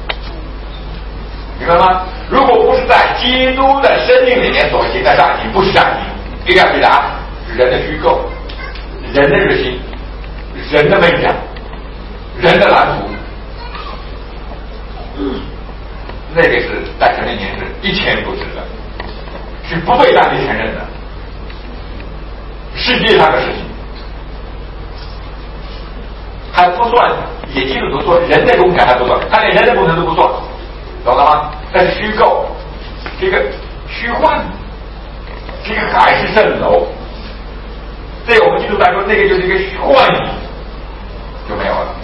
明白吗？如果不是在基督的生命里面所行的善行，不是善行，一定要记得啊，人的虚构，人的日心，人的梦想，人的蓝图。那个是在神面前是一钱不值的，是不被上帝承认的，世界上的事情还不算，也基督徒说人的工程还不算，他连人的工程都不算，懂了吗？那是虚构，这个虚幻，这个海市蜃楼，对我们基督徒来说，那个就是一个虚幻影，就没有了。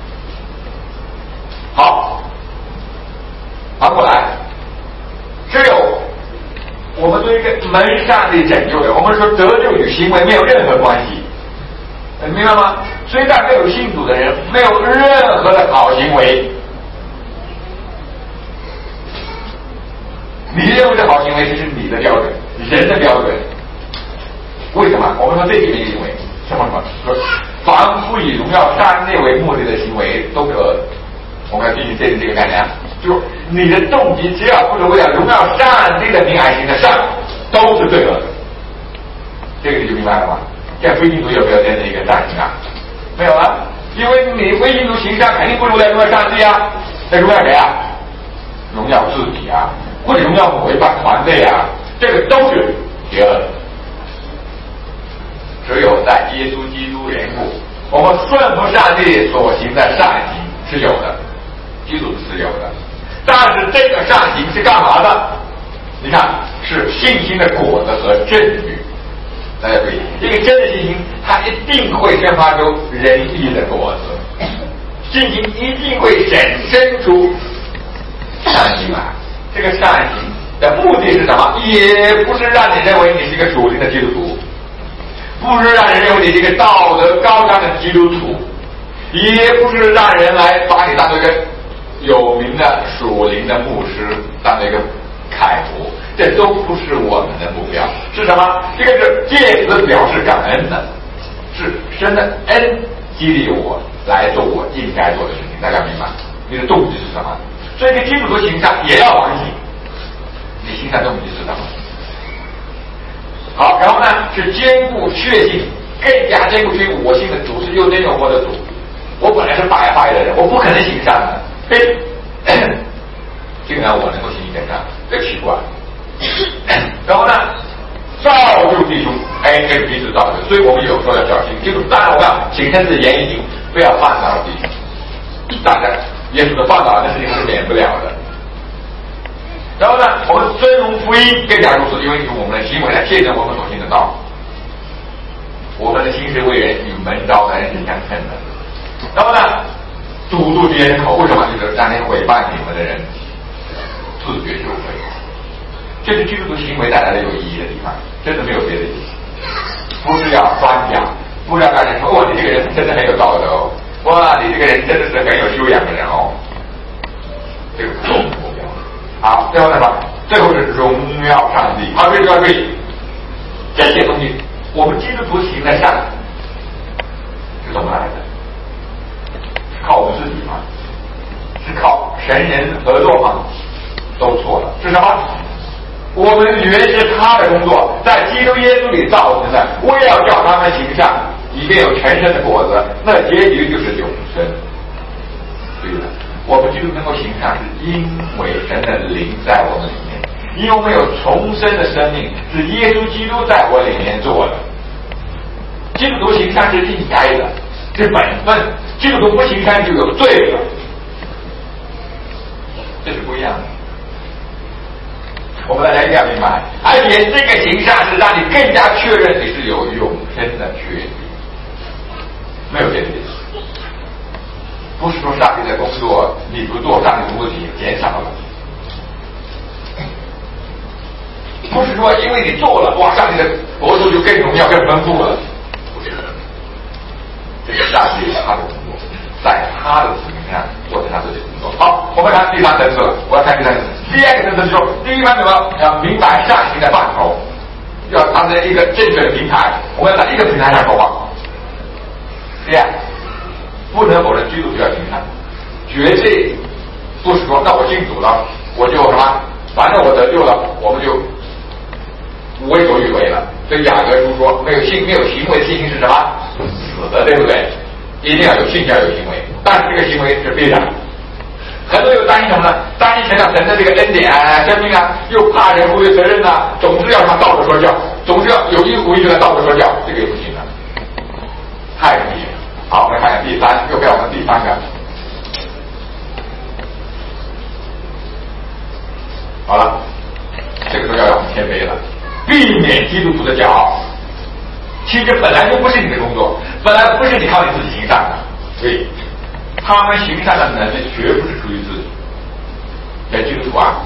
好，反过来，只有我们对一个门上的拯救的，我们说得救与行为没有任何关系，明白吗？虽然没有信主的人没有任何的好行为，你认为的好行为就是你的标准，人的标准。为什么？我们说这些行为什么？说凡不以荣耀上帝为目的的行为都可。我们要继续界定这个概念，就是你的动机只要不是为了荣耀上帝的名而行的善，都是罪恶的。这个你就明白了吗？在非信徒有没有这样的一个善行啊？没有啊，因为你非信徒行善肯定不如来荣耀上帝啊，在荣耀谁啊？荣耀自己啊，或者荣耀某一帮团队啊，这个都是邪恶的。只有在耶稣基督缘故，我们顺服上帝所行的善行是有的。基督是有的，但是这个善行是干嘛的？你看，是信心的果子和证据。大家注意，一个真的信心，它一定会生发出仁义的果子，信心一定会衍生出善行来。这个善行的目的是什么？也不是让你认为你是一个属灵的基督徒，不是让人认为你是一个道德高尚的基督徒，也不是让人来把你当做一个有名的属灵的牧师，当做一个楷模，这都不是我们的目标。是什么？这个是借此表示感恩的，是神的恩激励我来做我应该做的事情。大家明白？你的动机是什么？所以，个基督徒行善也要反省，你行善动机是什么？好，然后呢是坚固确信，更加坚固确信我信的主是又真又活的主。我本来是败坏的人，我不可能行善的。竟然我能够行善，这奇怪。然后呢，造就弟兄，这个彼此造就，所以我们有时候要小心。就是当然我们要谨慎自己言行，不要绊倒弟兄。当然，耶稣的绊倒的事情是免不了的。然后呢，我们尊荣福音更加如此，因为用我们的行为来见证我们所行的道。我们的行事为人与门招的人是相称的。然后呢，堵住别人口，为什么？就是让那些毁谤你们的人自觉羞愧。这是基督徒行为带来的有意义的地方，真的没有别的意思。不是要酸讲，不是要让人说哦，你这个人真的很有道德哦，哇，你这个人真的是很有修养的人哦。这个是我们的目标。好，最后呢，最后是荣耀上帝。好，这个这些东西，我们基督徒行的善是怎么来的？是靠我们自己吗？是靠神人合作吗？都错了。是什么？我们原是他的工作，在基督耶稣里造成的，为要叫他们行善，以便有全身的果子，那结局就是永生。对了，我们基督能够行善，是因为神的灵在我们里面，因为我们有重生的生命，是耶稣基督在我里面做的。基督徒行善是应该的，是本分。基督徒不行善就有罪了，这是不一样的。我们大家一定要明白，而且这个行善是让你更加确认你是有永生的确定，没有别的意思。不是说上帝的工作你不做，上帝的工作减少了，不是说因为你做了，哇，上帝的国度就更荣耀、更丰富了，不是。这是上帝他的工作，在他的子民上做他自己的工作。好，我们看第三层次了，我要看第三层次。第二个层次就是说，第一番什么？要明白善行的范畴，要当成一个正确的平台，我们要在一个平台上说话。第二，不能否认基督徒要行善，绝对不是说那我信主了，我就什么，反正我得救了，我们就为所欲为了。所以雅各书说，没有行为的信心是什么？死的，对不对？一定要有信，要有行为，但是这个行为是必然。很多人担心什么呢？担心神的这个恩典啊、生命啊，又怕人忽略责任啊，总是要他道德说教，总是要有意无意的道德说教，这个也不行的，太容易了。好，我们看看第三，又到我们第三个。好了，这个时候要让我们谦卑了，避免基督徒的骄傲。其实本来就不是你的工作，本来不是你靠你自己行善的，所以他们行善的能力绝不是出于自己。讲基督徒啊，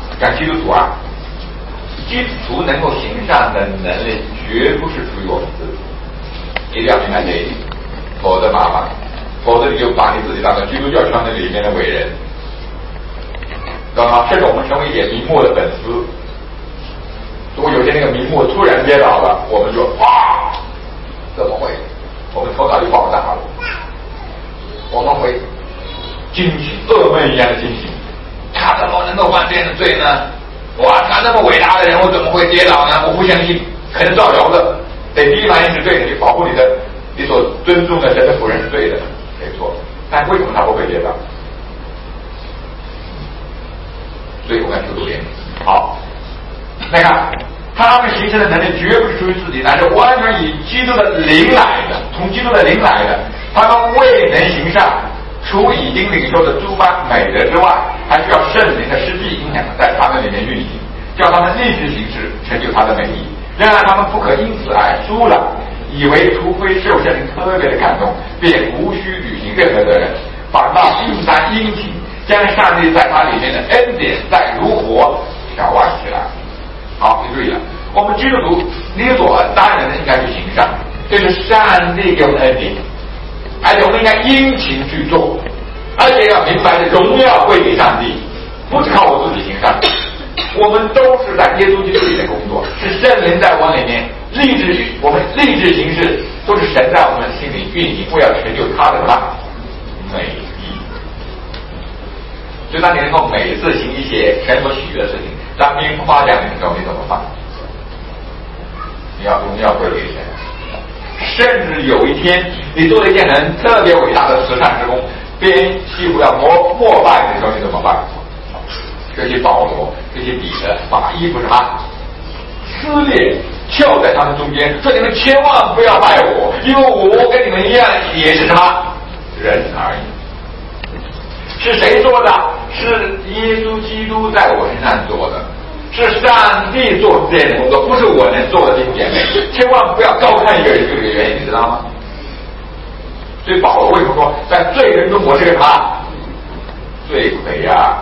基督徒能够行善的能力绝不是出于我们自己，一定要明白这一点，否则麻烦，否则你就把你自己当成基督教圈子里面的伟人，知道吗？甚至我们成为一些名目的粉丝。如果有些那个名目突然跌倒了，我们就哇，怎么会？我们头脑就爆炸了，我们会惊醒，噩梦一样的惊醒。他怎么能够犯这样的罪呢？哇，他那么伟大的人，我怎么会跌倒呢？我不相信，可能造谣的。得第一反应是对的，你保护你所尊重的神的仆人是对的，没错。但为什么他不会跌倒？所以我们要求助怜悯。好，来看他们形成的能力绝不是出于自己，乃是完全以基督的灵来的，从基督的灵来的。他们未能行善，除已经领受的诸般美德之外，还需要圣灵的实际影响在他们里面运行，叫他们立志行事，成就他的美意。然而他们不可因此而疏懒，以为除非受圣灵特别的感动，便无需履行任何责任，反倒应当殷勤，将上帝在他里面的恩典再如火眺望起来。好，你注意了，我们基督徒理所当然的应该去行善，这是上帝给我们的恩典，而且我们应该殷勤去做，而且要明白的荣耀归给上帝，不是靠我自己行善，我们都是在耶稣基督里的工作，是圣灵在我里面我们立志行事，都是神在我们心里运行，为要成就他的美意。 所以当你能够每次行一些神所许的事情，当别人夸奖你的时候，你怎么办？你要归给谁？甚至有一天你做了一件很特别伟大的慈善之功，别人几乎要膜拜你的时候，你怎么办？这些保罗，这些彼得把衣服什么撕裂，翘在他们中间，说你们千万不要拜我，因为我跟你们一样也是什么人而已。是谁做的？是耶稣基督在我身上做的，是上帝做这件工作，不是我能做的，弟兄姐妹，千万不要高看一个人，就这个原因，你知道吗？所以保罗为什么说在罪人中我是个什么罪魁呀？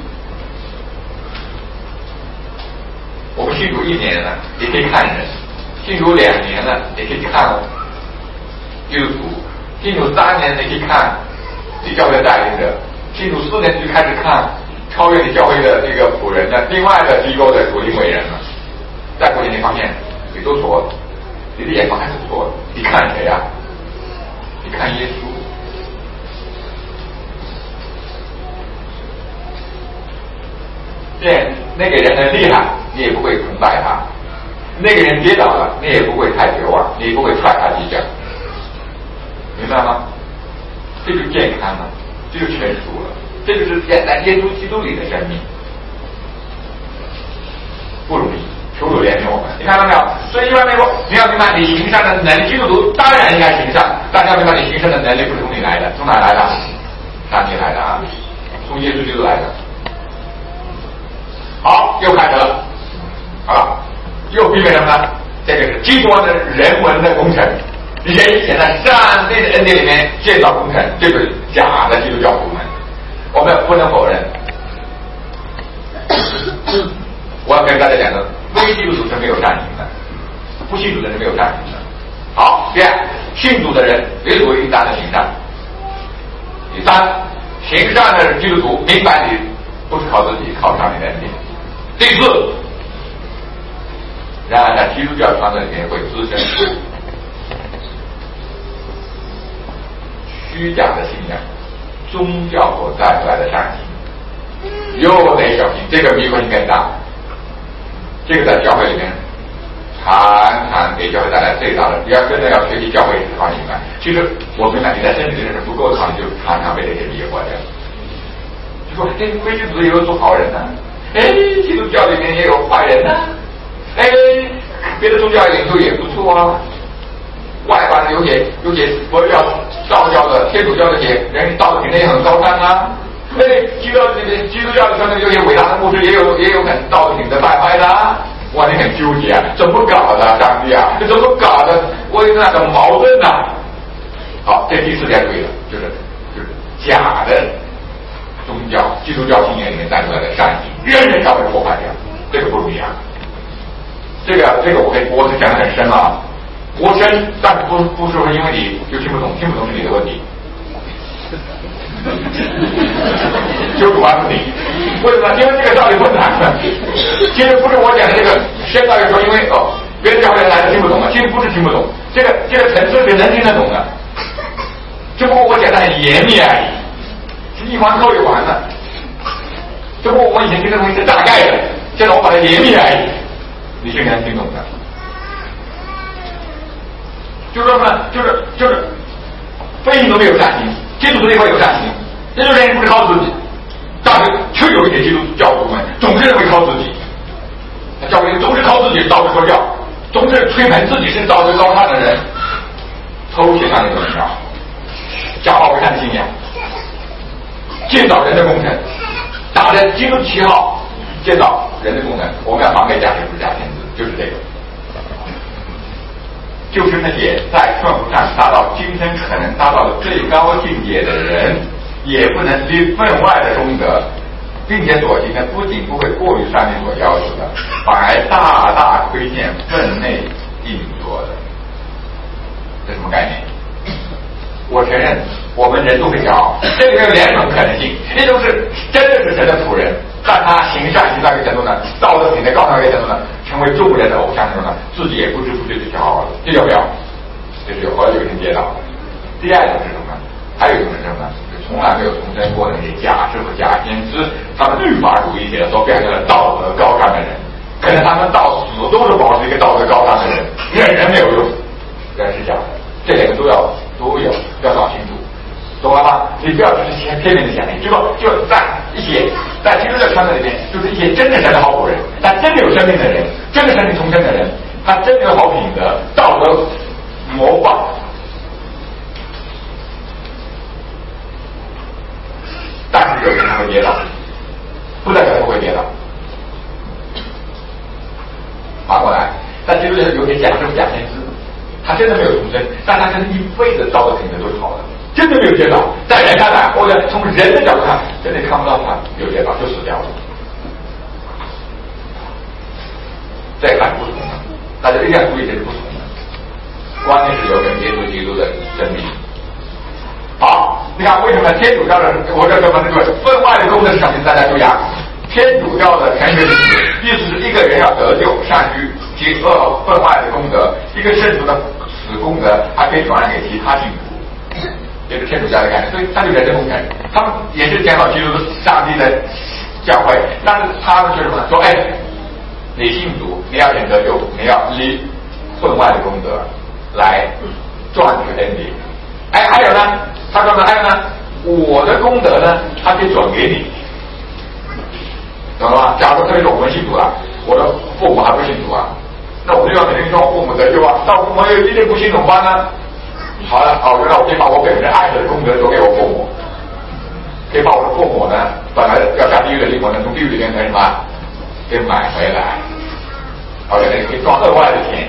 我们信主1年了，也可以看人；信主2年了，也可以看基督徒；信主3年，也可以看你教会的带领者；信主4年就开始看超越你教会的这个仆人的另外的机构的属灵伟人了。在国际那方面，你都错了，你的眼光还是错了。你看谁呀？你看耶稣。那个人很厉害，你也不会崇拜他；那个人跌倒了，你也不会太绝望，你也不会踹他几脚，明白吗？这就健康了，这就成熟了，这就是在耶稣基督里的生命，不容易。求主怜悯我们，你看到没有？所以一方面说，你要明白你行善的能力，基督徒当然应该行善，但是要明白你行善的能力不是从你来的，从哪来的？上帝来的啊，从耶稣基督来的。好，又开始了，啊，又避免什么呢？这个是基督的人文的工程，人现在上帝的恩典里面建造工程，这个假的基督教徒们，我们不能否认。我要跟大家讲的，非基督徒是没有善行的，不信主的人没有善行的。好，第二，信主的人唯独应当的行善。第三，行善的基督徒明白你不是靠自己，靠上帝的恩典。第四，然而在基督教传统里面会滋生虚假的信仰，宗教所带出来的善行，又得小心，这个迷惑性更大。这个在教会里面常常给教会带来最大的，你要真的要学习教会史的话，明白，其实我明白你在身体的认识不够的话，你就常常被这些迷惑掉。就说这非基督徒也有做好人呢、基督教里面也有坏人呢、别的宗教领袖也不错啊，外邦的有些佛教、道教的、天主教的些人道德品德也很高尚啊。基督教的上面有些伟大的牧师也有很道德品德拜拜的啊。哇，你很纠结啊，怎么搞的、啊、上帝啊？这怎么搞的？我有那种矛盾呐、啊。好，这第四点对了，就是假的宗教、基督教信仰里面带出来的善行，人人要被破坏掉，这个不容易啊。这个我是讲得很深啊，我深，但是不是说因为你就听不懂是你的问题。就主要是你，为什么？因为这个道理不难的。其实不是我讲的这个深道理说，因为别人教会来的听不懂啊，其实不是听不懂，这个层次是能听得懂的，只不过我讲的很严密而已，一环扣一环的。只不过我以前听的东西是大概的，现在我把它严密而已，你现在能听懂的。就是说呢，就是非信徒没有善行，基督徒也会有善行，这就是人不是靠自己。但是却有一些基督教徒们总是认为靠自己，教会总是靠自己道德说教，总是吹捧自己是道德高尚的人，偷窃上帝的荣耀，假冒伪善的信仰，建造人的工程，打着基督旗号建造人的工程，我们要防备假先知假先知，就是这个。就是那些在顺服上达到今生可能达到的最高境界的人，也不能离分外的中德，并且所行的不仅不会过于上帝所要求的，反而大大亏欠分内应做的。这什么概念？我承认我们人都会骄傲，这里面有两种可能性，一种是真的是神的仆人，但他行善行到一个程度呢，道德品德高到一个程度呢，成为众人的偶像的时候呢，自己也不知不觉就骄傲了，这要不要？这是有好几个人跌倒的。第二种是什么呢？还有一种是什么呢？是从来没有重生过的那些假师傅、假先知，他们律法主义者都变成了道德高尚的人，可能他们到死都是保持一个道德高尚的人，人没有用，人是假的，这两个都要搞清楚，懂了吗？你不要只是片面的想，你就在一些在基督教圈子里面，就是一些真正神的好仆人，他真的有生命的人，真的生命重生的人，他真的有好品德、道德模范。但是有人他会跌倒，不代表不会跌倒。反过来，在基督教有些假师傅、假先知，他真的没有重生，但他真的一辈子道德品德都是好的，真的没有跌倒。在人看来，或者从人的角度看，真的看不到他有跌倒就死掉了。这还是不同的，大家一定要注意这是不同的。关键是有人接触基督的真理。好，你看为什么天主教的我这什么这个分外的功德是什么？大家注意啊！天主教的全学意思是一个人要得救，善于结合分外的功德，一个圣徒的此功德还可以传染给其他信徒，这是天主教的概念。所以他就人的工程，他们也是讲到基督上帝的教会，但是他们说什么呢？说哎，你信主，你要选择救，你要立分外的功德来赚这个恩典。哎，还有呢，他说呢，还有呢，我的功德呢，他可以转给你，懂了吗？假如特别是我们信主了，我的父母还不信主啊，那我就要肯定说父母得救啊。那我一定不信怎么办呢？好了，原来我可以把我本身爱的功德转给我父母，可以把我的父母呢，本来要下地狱的灵魂呢，从地狱里面给什么给买回来，而且可以赚额外的钱。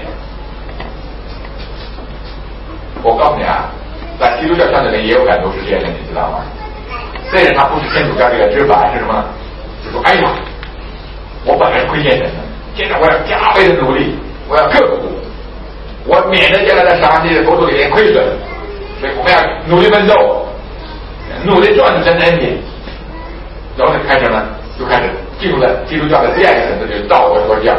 我告诉你啊。在基督教圈子里也有很多是这样的，你知道吗？这人他不是天主教这个知法，是什么？就说哎呀，我本来亏欠神的，现在我要加倍的努力，我要刻苦，我免得将来在上帝的国度里面亏损，所以我们要努力奋斗，努力赚神的恩典。然后就开始呢，就开始进入了基督教的第二个层次，就是道德说教，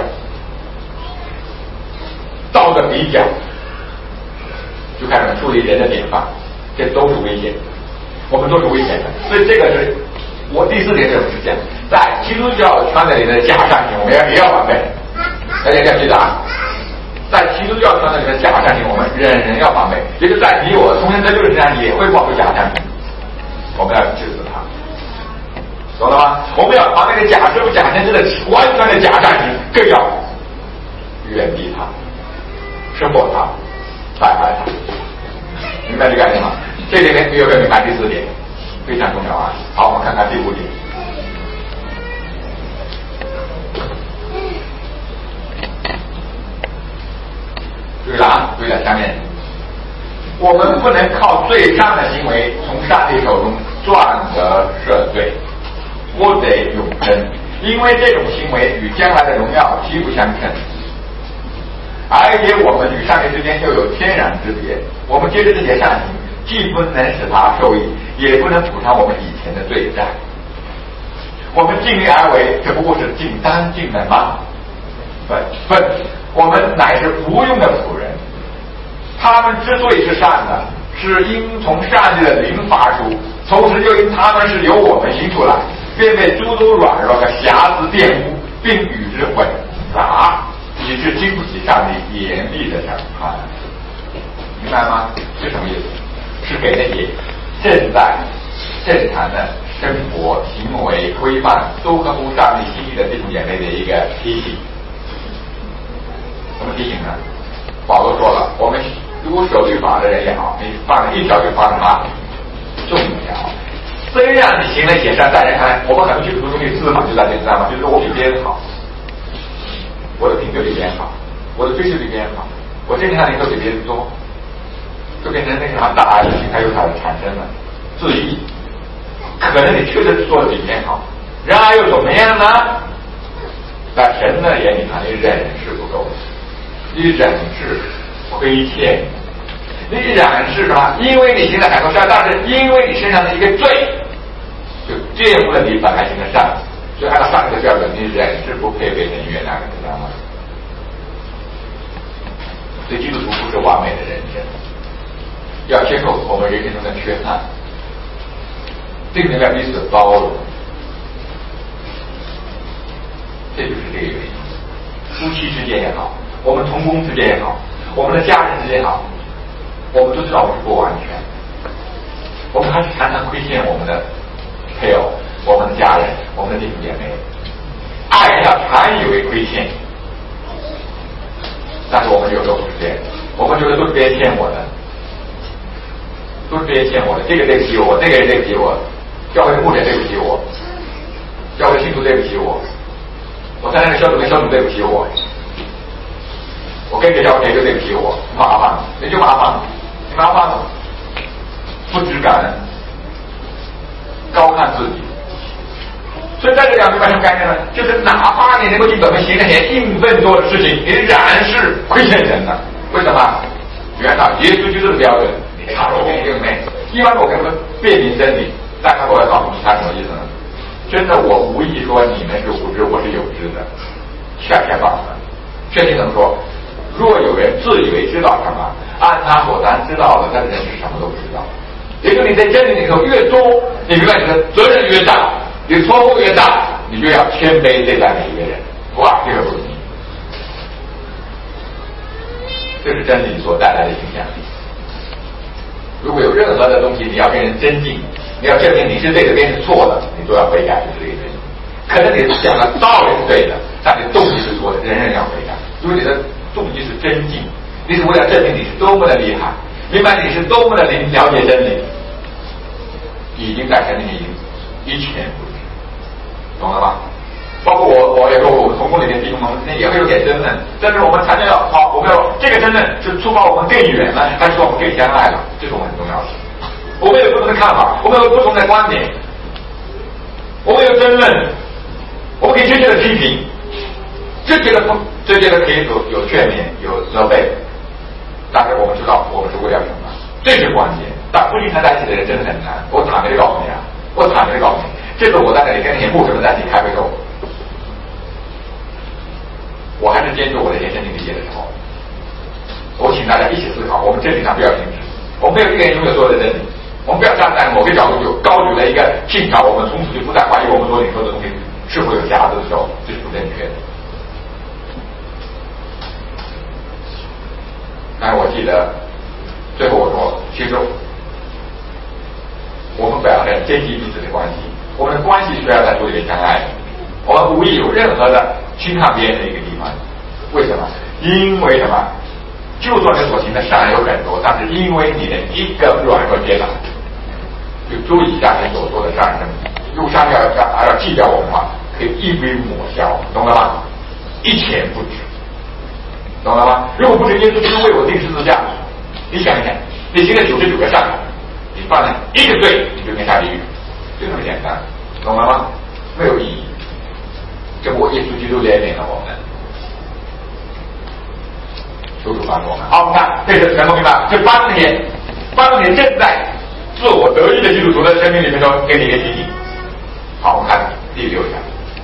道德比较。就开始树立人的典范，这都是危险，我们都是危险的。所以这个是我第四点就是讲，在基督教圈子里的假善行，我们也要防备。大家要记得啊，在基督教圈子里的假善行，我们人要防备。也就是在你我重生得救的身上也会冒出假善行，我们要制止它，懂了吗？我们要把那个假师傅、假先知的完全的假善行，更要远离它，生活它。拜拜他，明白这个概念吗？这里面有个明白第四点，非常重要啊。好，我们看看第五点。注意了啊，注意了，下面我们不能靠最善的行为从上帝手中赚得赦罪，我得永生，因为这种行为与将来的荣耀极不相称。而且我们与上帝之间又有天壤之别，我们接着这些善行，既不能使他受益，也不能补偿我们以前的罪债。我们尽力而为，这不过是尽单尽能吗？不，我们乃是无用的仆人。他们之所以是善的，是因从上帝的灵发出，同时又因他们是由我们行出来，便被诸多软弱的瑕疵玷污，并与之混杂，以致经不起上帝严厉的审判。明白吗？是什么意思？是给那些正在正常的生活行为规范都合乎上帝心意的弟兄姐妹的一个提醒。什么提醒呢？保罗说了，我们如果守律法的人也好，你犯了一条就犯什么众条。虽然你行了些善，在人看来，我们很多基督徒中的司法就在这，知道吗？就是我比别人好，我的品格比别人好，我的追求比别人好，我这条领受比别人多，就变成那个什么大爱的心态又产生了质疑。可能你确实做的比别人好，然而又怎么样呢？在神的眼里看，你忍是不够的，你忍是亏欠，你忍是什么？因为你行了很多善，但是因为你身上的一个罪，就玷污了你本来行的善，所以按照上帝的标准，你忍是不配被人原谅的，知道吗？所以基督徒不是完美的人生，要接受我们人生中的缺憾， 这个明白彼此的包容，这就是这个原因。夫妻之间也好，我们同工之间也好，我们的家人之间也好，我们都知道我们是不完全，我们还是常常亏欠我们的配偶、我们的家人、我们的弟兄姐妹。爱要常以为亏欠，但是我们有时候不是这样，我们觉得都是别人欠我的，都是别人欠我的，这个对不起我，那个人对不起我，教会的牧者对不起我，教会信徒对不起我，我在那个小组的小组对不起我，我跟着教会谁就对不起我，麻烦了，你就麻烦了，你麻烦了，不知感恩，高看自己。所以在这两句话什么概念呢？就是哪怕你能够去怎么行那些应分做的事情，你仍然是亏欠人的。为什么？原来耶稣基督的标准，你看我跟你对妹，一般我跟他们辨明真理，但是我要告诉你他什么意思呢？真的，我无意说你们是无知，我是有知的，恰相反的。圣经怎么说？若有人自以为知道什么，按他所当知道的，那人是什么都不知道。也就是你在真理里头越多，你明白你的责任越大。你错误越大，你越要谦卑对待每一个人，哇，这个不容易。这是真理所带来的影响力。如果有任何的东西你要跟人争竞，你要证明你是对的，别人是错的，你都要悔改，就是这个原因。可能你讲的道理是对的，但你动机是错的，人人要悔改。如果你的动机是争竞，你是为了证明你是多么的厉害，明白你是多么的了解真理，已经在神里面一钱不值。懂了吗？包括我也说，我们同工里面弟兄们也会有点争论，但是我们常常要好，我们要这个争论是触发我们更远呢，还是说我们更相爱了？这是我们很重要的。我们有不同的看法，我们有不同的观点，我们有争论，我们可以直接的批评，直接的可以有劝勉，有责备，但是我们知道我们是为了什么，这是关键。但夫妻谈在一起的人真的很难，我坦白的告诉你啊，我坦白的告诉你。这个我在那里跟那些牧师们在一起开会的时候，我还是坚持我的先生理解的时候，我请大家一起思考，我们真理上不要停止，我们没有一个人拥有所有的真理，我们不要站在某个角度就高举了一个信条，我们从此就不再怀疑我们所领受的东西是否有瑕疵的时候，这是不正确的。但是我记得最后我说，其实我们不要很珍惜彼此的关系。我们的关系是要在主里面相爱的，我们无意有任何的轻看别人的一个地方。为什么？因为什么？就算你所行的善有很多，但是因为你的一个软弱跌倒，就足以让你所做的善生。如果上面要计较我们的话，可以一笔抹消，懂了吗？一钱不值，懂了吗？如果不是耶稣基督为我定十字架，你想一想，你行了99个善，你犯了一个罪，你就跟下地狱。就这么简单，懂了吗？没有意义。这不，耶稣基督怜悯了我们，求主帮助我们。好，我们看这是能够明白，这帮助你正在自我得意的基督徒的生命里面中给你一个提醒。好，我们看第6条，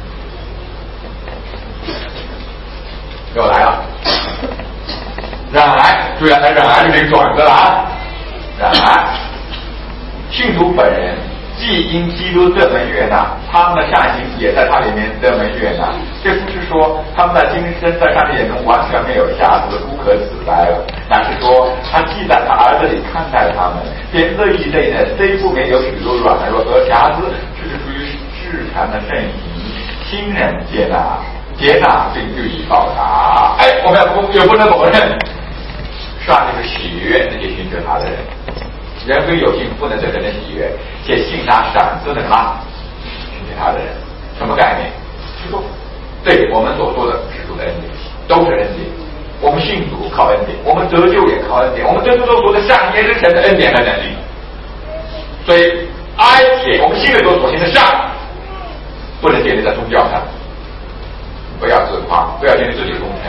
又来了。然而，注意啊，然而就是一个转折了啊。然而，信徒本人既因基督得蒙悦纳，他们的善行也在他里面得蒙悦纳。这不是说他们的今生在上帝眼中完全没有瑕疵，不可指摘了，但是说他既在他儿子里看待他们，便乐意内呢，虽不免有许多软弱和瑕疵，只是出于至诚的圣意，欣然接纳并予以报答。哎，我们也不能否认，上帝是喜悦那些寻求他的人。人非有信不能得神的喜悦，且信他赏赐的什么寻求他的人，什么概念？是说，对我们所说的是主的恩典，都是恩典。我们信主靠恩典，我们得救也靠恩典，我们得救所的善也是神的恩典和能力。所以，而且我们信的所行的善，不能建立在宗教上，不要自夸，不要建立自己的功臣。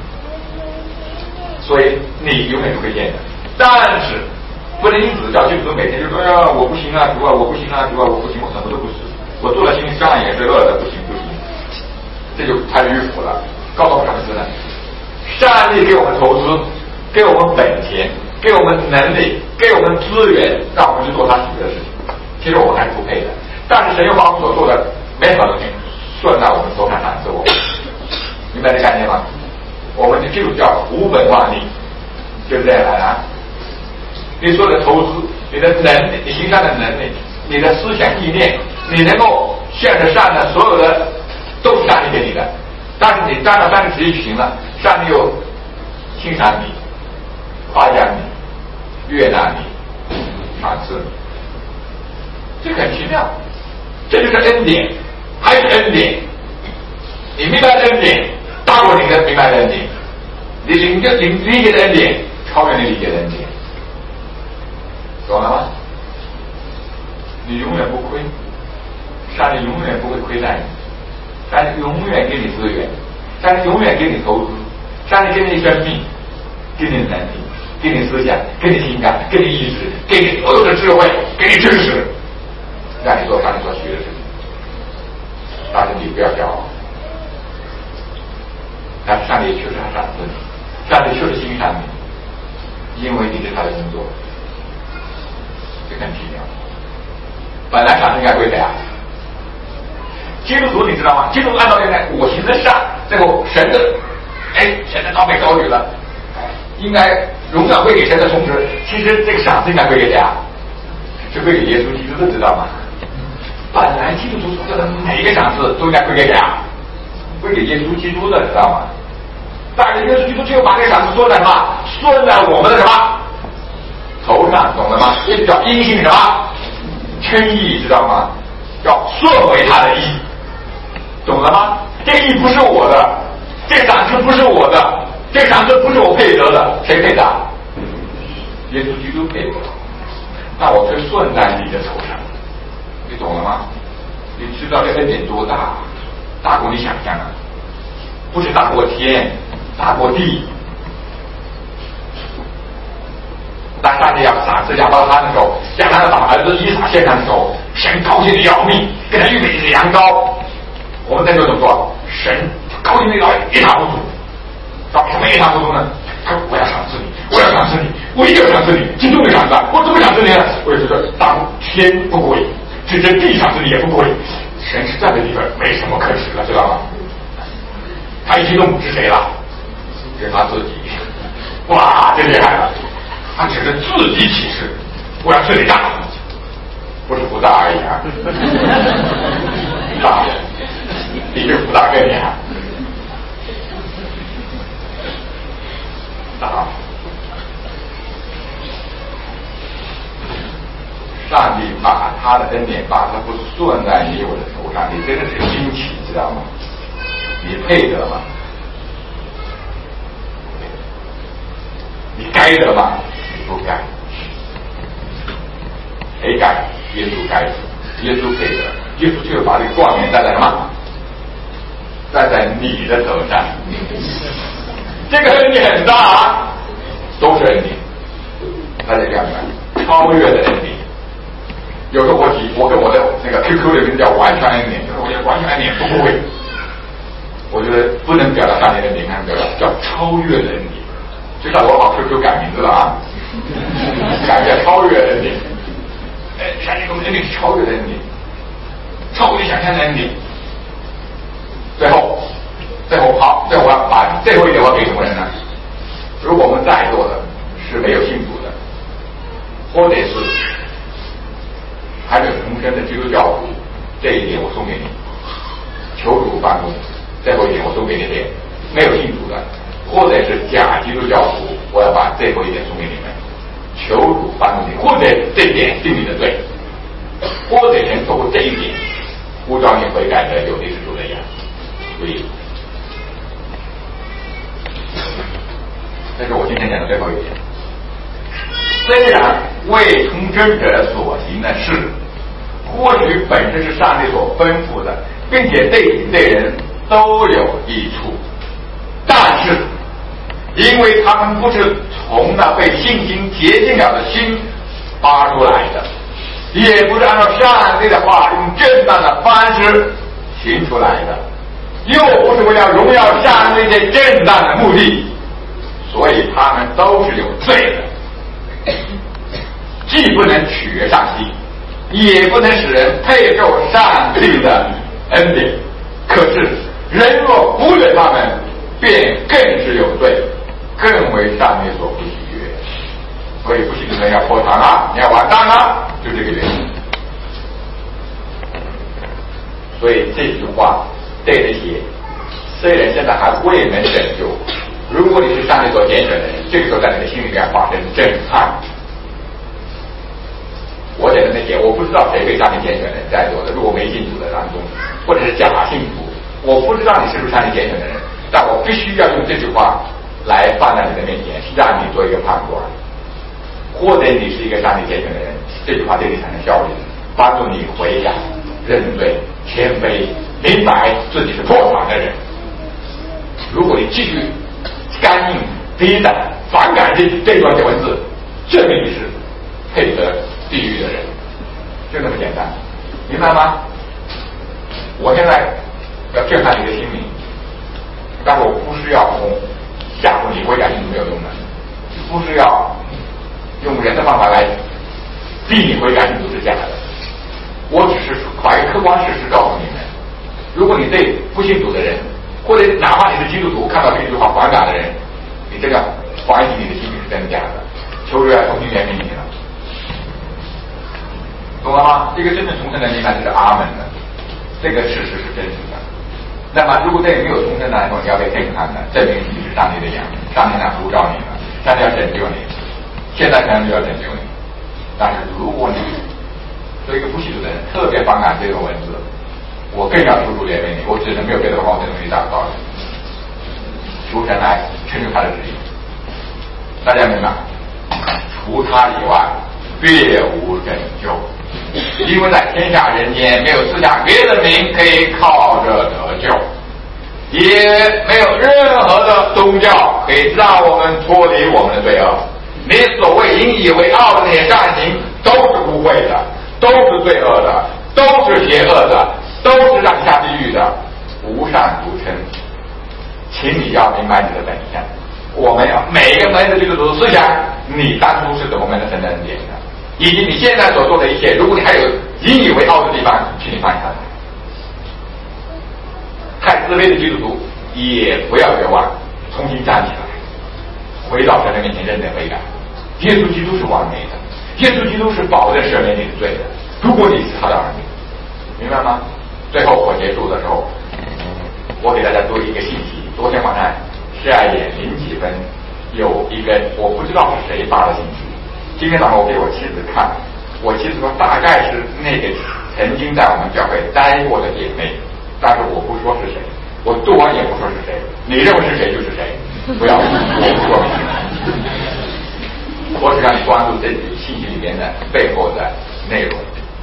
所以你永远是亏欠的，但是不能因此叫基督徒每天就说：“哎呀，我不行啊，主啊，我不行啊，主啊，我不行，我什么都不是，我做了行善也是恶的，不行不行。”这就太迂腐了。告诉我们什么事呢？上帝给我们投资，给我们本钱，给我们能力，给我们资源，让我们去做他喜悦的事情。 其实我们还是不配的。但是神又把我们所做的美好的事情算在我们头上赏赐我们，明白这概念吗？我们的基督教无本万利，就是这样来的。你所有的投资，你的能力，你行善的能力，你的思想意念，你能够向着善的所有的，都是上帝给你的。但是你按照上帝旨意去行了，上帝又欣赏你，夸奖你，悦纳你，赏赐你，这很奇妙。这就是恩典，还是恩典。你明白恩典，大过你的明白的恩典。你理解的恩典，超越你理解的恩典。懂了吗？你永远不亏，上帝永远不会亏待你，上帝永远给你资源，上帝永远给你投资，上帝给你生命，给你能力，给你思想，给你情感，给你意志，给你所有的智慧，给你知识，让你做上帝所需的事情。但是你不要骄傲，但是上帝确实还赏赐你，上帝确实欣赏你，因为你是他的工作。这很奇妙。本来赏赐应该归谁啊？基督徒你知道吗？基督徒按照现在我行的善，最后神的，神的高美高语了，应该荣耀归给神的同时，其实这个赏赐应该归给谁啊？是归给耶稣基督的，知道吗？本来基督徒所做的每一个赏赐都应该归给谁啊？归给耶稣基督的，知道吗？但是耶稣基督就把这个赏赐算在什么？算在我们的什么头上，懂了吗？这叫因信什么称义，知道吗？要算回他的义，懂了吗？这个义不是我的，这个赏赐不是我的，这个赏赐不是我配得的，谁配得？耶稣基督配得。那我就算在你的头上，你懂了吗？你知道这恩典多大，大过你想象的，不是大过天，大过地。当上帝要赏赐亚伯拉罕的时候，将他的大儿子以撒献上的时候，神高兴的要命，给他预备一只羊羔。我们在这怎么做？神高兴的要一塌糊涂，到什么一塌糊涂呢？他说：“我要赏赐你，我要赏赐你，我一定要赏赐你，今终没赏赐，我怎么赏赐你呢？我就觉得当天不归，只是地赏赐你也不归。神是在这里边没什么可指了，知道吗？他一激动是谁了？是他自己。哇，这厉害了！他只是自己启示，我要治理大，不是福大而已啊！大，比这福大更厉害。大，上帝把他的恩典，把它不算在你我的头上，你真的是惊奇，知道吗？你配得吗？你该得吗？不该，谁该？耶稣该，耶稣配得，耶稣就把这个冠冕戴在什么？戴在你的头上。这个恩典很大啊，都是恩典。大家看看，超越的恩典。有时候我跟我的那个 QQ 里面叫完全恩典，就是我觉得完全恩典不会。我觉得不能表达上帝的恩典，看表达叫超越的恩典。就像我把 QQ 改名字了啊。改变超越恩典，上帝给我们恩典是超越的恩典，超越想象的恩典。最后好，最后我要把最后一点我给什么人呢？如果我们在座的是没有信主的，或者是还没有重生的基督教徒，这一点我送给你，求主帮助你。最后一点我送给你点，没有信主的，或者是假基督教徒，我要把最后一点送给你们。求主帮助你，或者这一点定你的罪，或者能透过这一点呼召你悔改的有的是主的羊。所以，这是我今天讲的最后一点。虽然未从真者所行的事，或许本身是上帝所吩咐的，并且对己对人都有益处，但是因为他们不是从那被信心洁净了的心发出来的，也不是按照上帝的话用正当的方式行出来的，又不是为了荣耀上帝的正当的目的，所以他们都是有罪的，既不能取悦上帝， 也不能使人配受上帝的恩典。可是人若不忍他们，便更是有罪，更为上帝所不喜悦。所以不信的人要破产啊，你要完蛋啊，就这个原因。所以这句话对得起，虽然现在还未能拯救，如果你是上帝所拣选的人，这个时候在你的心里面发生震撼。我在那些我不知道谁被上帝拣选的人在座的，如果没信主的当中，或者是假信徒，我不知道你是不是上帝拣选的人，但我必须要用这句话来放在你的面前，让你做一个判断。或者你是一个上帝拣选的人，这句话对你产生效力，帮助你悔改、认罪、谦卑，明白自己是破产的人。如果你继续干硬、抵挡、反感这段文字，证明你是配得地狱的人，就那么简单，明白吗？我现在要震撼你的心灵，但是我不是要吓唬你，悔改是没有用的，不是要用人的方法来逼你悔改都是假的。我只是把一个客观事实告诉你们，如果你对不信主的人，或者哪怕你是基督徒，看到这句话反感的人，你这个反省你的心灵是真的假的，求主要重新怜悯你了，懂了吗？这个真正重生的明白就是阿门的，这个事实是真实的。那么如果这个没有重生的来说，你要被震撼的，证明你是上帝的羊，上帝来呼召你了，上帝要拯救你，现在可能就要拯救你。但是如果你做一个不信主的人特别反感这个文字，我更要求主怜悯你，我只能没有别的方法，只能祷告了，求神来成就他的旨意。大家明白？除他以外，别无拯救。因为在天下人间没有赐下别的名可以靠着得救，也没有任何的宗教可以让我们脱离我们的罪恶。你所谓引以为傲的那些善行都是污秽的，都是罪恶的，都是邪恶的，都是让下地狱的，无善不称。请你要明白你的本相，我们要每个门的基督徒思想你当初是怎么蒙的神的恩典的，以及你现在所做的一切，如果你还有引以为傲的地方，请你放下来。太自卑的基督徒也不要绝望，重新站起来，回到神的面前认真悔改。耶稣基督是完美的，耶稣基督是保证赦免你的罪的，如果你是他的儿女，明白吗？最后我结束的时候，我给大家做一个信息。昨天晚上12点0几分有一个我不知道是谁发的信息，今天早上我给我妻子看，我妻子说大概是那个曾经在我们教会待过的姐妹，但是我不说是谁，我读完也不说是谁，你认为是谁就是谁，不要我不说明，我只让你关注这信息里面的背后的内容。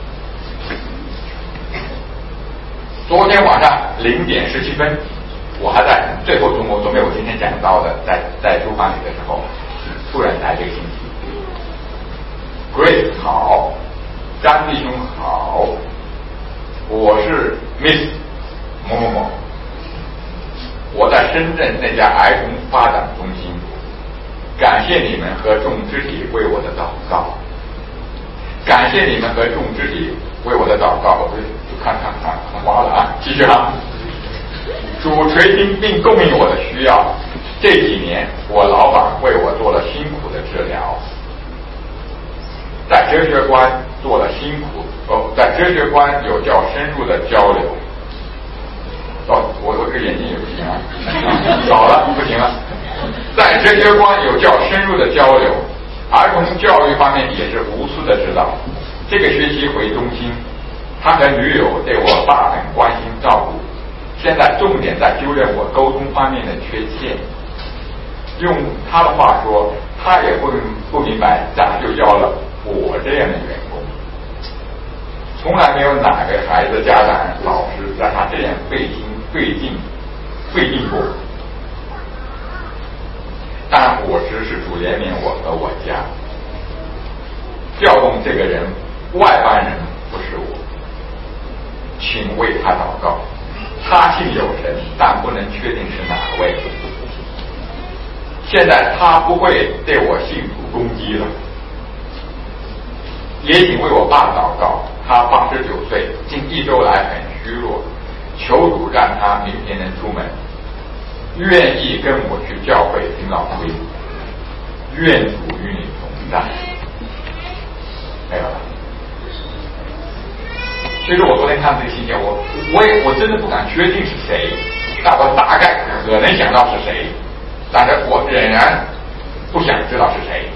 昨天晚上0点17分，我还在最后中国准备我今天讲到的，在书房里的时候，突然来这个信息 ，Grace 好，张弟兄好，我是 Miss 某某某，我在深圳那家儿童发展中心，感谢你们和众肢体为我的祷告，感谢你们和众肢体为我的祷告，我就看看花了啊，继续啊。主垂听并供应我的需要，这几年我老板为我做了辛苦的治疗，在哲学观做了辛苦在哲学观有较深入的交流。我这个眼睛也不行啊，少了不行了。在哲学观有较深入的交流，儿童教育方面也是无私的指导。这个学期回中心，他和女友对我爸很关心照顾。现在重点在纠正我沟通方面的缺陷。用他的话说，他也不明白咋就要了我这样的员工。从来没有哪个孩子、家长、老师让他这样费劲过。但我只是主怜悯我和我家，调动这个人，外邦人不是我，请为他祷告。他信有神，但不能确定是哪位。现在他不会对我信徒攻击了，也请为我爸祷告， 他89岁，近1周来很虚弱，求主让他明天能出门，愿意跟我去教会听老福音，愿主与你同在。没有了。其实我昨天看这个信件，我真的不敢确定是谁，但我大概可能想到是谁，但是我仍然不想知道是谁。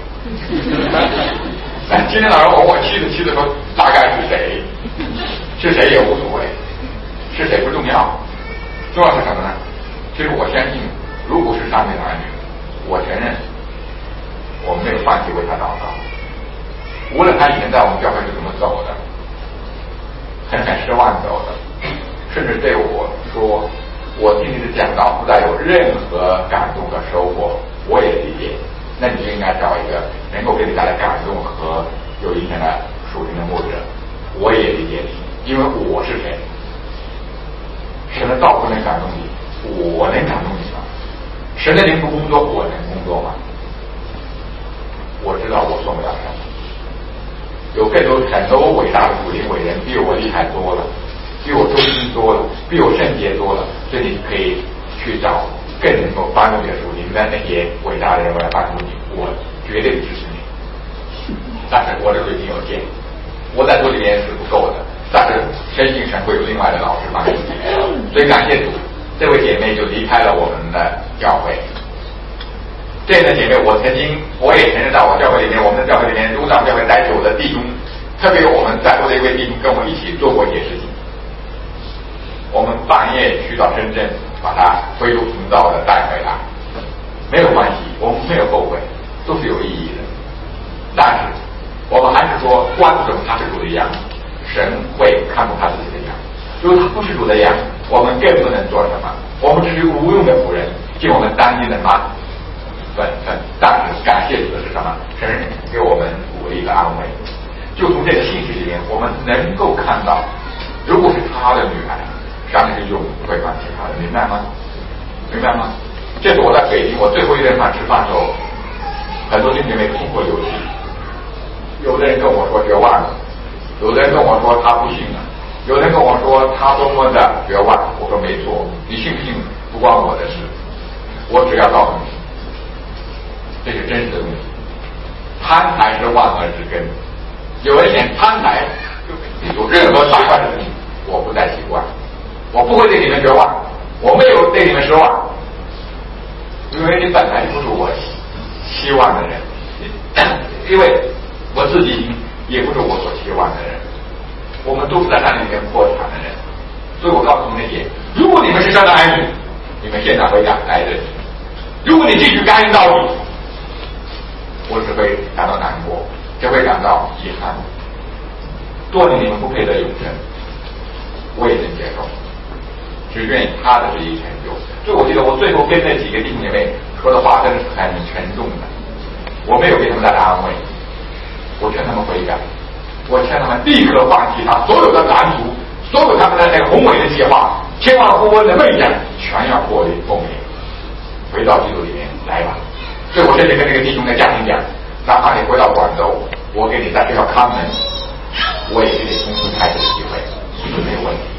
但今天早上我气的说大概是谁，是谁也无所谓，是谁不重要，重要是什么呢？其实我相信，如果是上帝的儿女，我承认我没有放弃为他祷告，无论他以前在我们教会是怎么走的，很失望走的，甚至对我说我听你的讲道不再有任何感动和收获，我也理解。那你就应该找一个能够给你带来感动和有影响的属灵的牧者。我也理解你，因为我是谁？神的道不能感动你，我能感动你吗？神的灵不工作，我能工作吗？我知道我做不了什么。有很多伟大的属灵伟人比我厉害多了，比我忠心多了，比我圣洁多了，所以你可以去找更能够帮助你的属灵的那些伟大的人来帮助你，我绝对支持你。但是我的水平有限，我在做这件事不够的，但是相信神会有另外的老师帮助你。所以感谢主，这位姐妹就离开了我们的教会。这样的姐妹，我也承认到我教会里面，我们的教会里面，如果在教会待久的弟兄，特别我们在座的一位弟兄跟我一起做过一件事情。我们半夜去到深圳，把他恢复重造的带回来，没有关系，我们没有后悔，都是有意义的。但是我们还是说，关注他是主的羊，神会看顾他自己的羊。如果他不是主的羊，我们更不能做什么，我们只是无用的仆人，尽我们当尽的本分。但是感谢主的是什么？神给我们鼓励和安慰。就从这个信息里面，我们能够看到，如果是他的女儿，上帝是永不会放弃他的，明白吗？明白吗？这是我在北京我最后一顿饭吃饭的时候，很多弟兄姐妹痛哭流涕。有的人跟我说绝望了，有的人跟我说他不信了，有的人跟我说他多么的绝望。我说没错，你信不信不关我的事，我只要告诉你，这是真实的问题。贪财是万恶之根，有人想贪财有任何败坏的事情，我不再习惯，我不会对你们绝望，我没有对你们失望，因为你本来就不是我希望的人，因为我自己也不是我所希望的人，我们都是在那里面破产的人。所以我告诉你们姐，如果你们是神的儿女，你们现在会感来的；如果你继续干预到底，我只会感到难过，只会感到遗憾。多年你们不配得永生，我也能接受，只愿他的旨意成就。所以我记得我最后跟那几个弟兄姐妹说的话真的是很沉重的，我没有给他们带来安慰，我劝他们悔改，我劝他们立刻放弃他所有的蓝图，所有他们的那个宏伟的计划，千万富翁的梦想，全要破裂崩灭，回到基督里面来吧。所以我甚至跟这个弟兄的家庭讲，哪怕你回到广州，我给你在学校看门，我也给你重新开始的机会，这没有问题。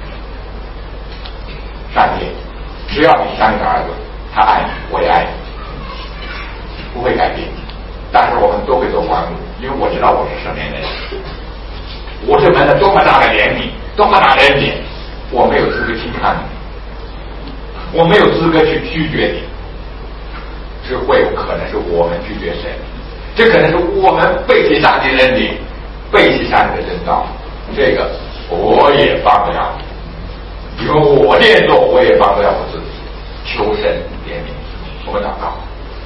上帝，只要你像你的儿子，他爱你，我也爱你，不会改变。但是我们都会做关顾，因为我知道我是什么样的人，我是蒙了多么大的怜悯，多么大的恩典，我没有资格轻看你，我没有资格去拒绝你。这会有可能是我们拒绝神，这可能是我们背弃上帝的恩典，背弃上帝的真道，这个我也放不了，因为我这样做我也放不了我自己。求神怜悯，我们祷告。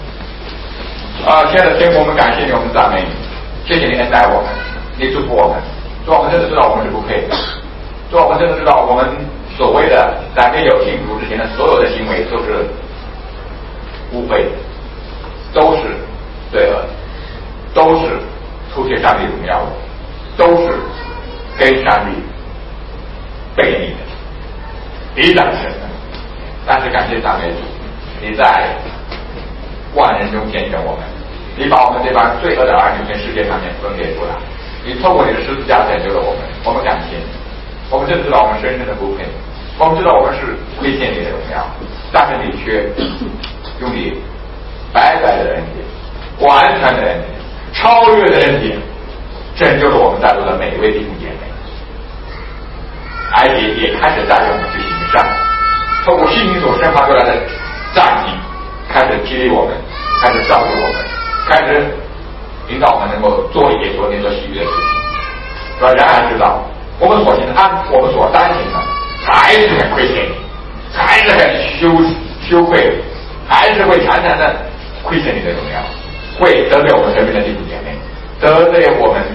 亲爱的天父，我们感谢你，我们赞美你，谢谢你恩待我们，你祝福我们，主，我们真的知道我们是不配的，主，我们真的知道我们所谓的在没有信主之前的所有的行为都是污秽的，都是罪恶的，都是出现上帝荣耀的，都是跟上帝背逆的，抵挡神的。但是感谢赞美主，你在万人中拣选我们，你把我们这帮罪恶的儿女跟世界上面分别出来， 你透过你的十字架拯救了我们，我们感谢你。我们真知道我们深深的不配，我们知道我们是亏欠你的荣耀，但是你却用你白白的恩典、完全的恩典、超越的恩典，拯救了我们在座的每一位弟兄姐妹，而且也开始带领我们去行善，透过信心所生发出来的战绩，开始激励我们，开始造就我们，开始引导我们能够做一些所喜悦的事情。然而知道我们所担心的还是很亏欠你，还是很羞愧，还是会常常的亏欠你的荣耀，会得罪我们身边的弟兄姐妹，得罪我们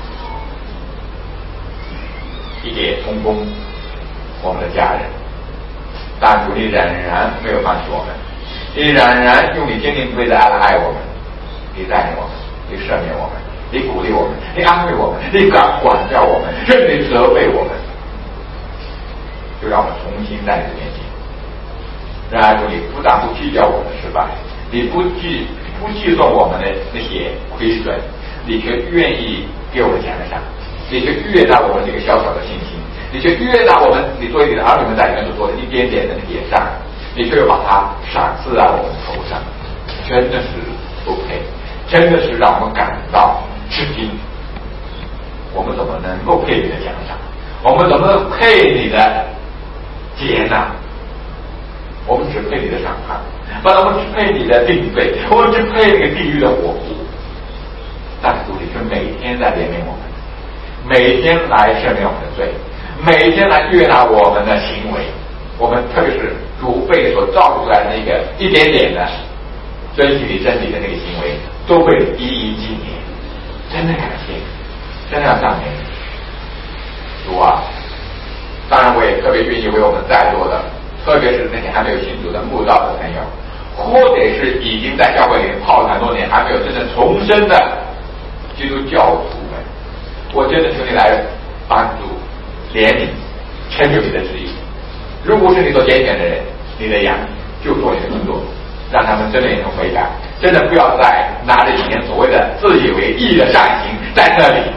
一些同工，我们的家人。但主你仍然没有放弃我们，你仍然用你坚定不移的爱来爱我们，你带领我们，你赦免我们，你鼓励我们，你安慰我们，你管教我们，甚至责备我们，就让我们重新在你的面前。然而主你不但不计较我们的失败，你不计算我们的那些亏损，你却愿意给我们奖赏，你却悦纳我们这个小小的信心，你却悦纳我们你作为你的儿女们在里面所做的一点点的那些善，你却又把它赏赐在我们头上，真的是不配，真的是让我们感到吃惊。我们怎么能够配你的奖赏？我们怎么能配你的接纳？我们只配你的审判，我们只配你的定罪，我们只配那个地狱的火湖。但是主你却每天在怜悯我们，每天来赦免我们的罪，每天来悦纳我们的行为。我们特别是主被所造出来的那个一点点的遵循你真理的那个行为，都被一一纪念。真的感谢，真的要赞美你，主啊！当然，我也特别愿意为我们在座的，特别是那些还没有信主的慕道的朋友，或者是已经在教会里泡了很多年还没有真正重生的基督教徒们，我真的求你来帮助、怜悯、成就你的旨意。如果是你所拣选的人，你的羊就做你的工作，让他们真的也能悔改，真的不要再拿着以前所谓的自以为义的善行在那里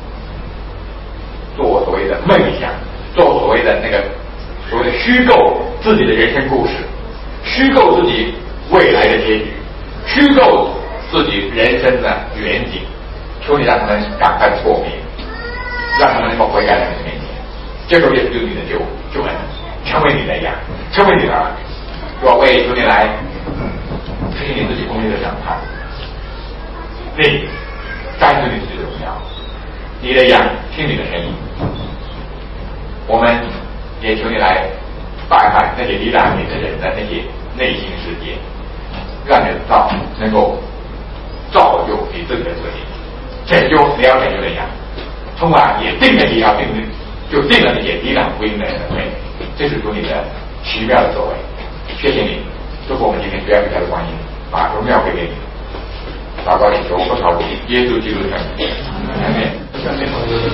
做所谓的梦想，做所谓的那个所谓的虚构自己的人生故事，虚构自己未来的结局，虚构自己人生的远景。求你让他们赶快破灭，让他们能够悔改在你的面前，这时候也是你的救恩，成为你的羊，成为你的儿女。我为求你来实行你自己公义的审判，你展示你自己的荣耀，你的羊听你的声音。我们也求你来拜拜那些抵挡你的人的那些内心世界，让人能够造就你自己的责任，拯救你要拯救的羊，从而也定了你要定了那些抵挡福音的人的罪。这是主你的奇妙的作为，谢谢你，祝福我们今天主要比赛的光阴，把荣耀归给你。祷告祈求，奉靠主耶稣基督的圣名，阿门。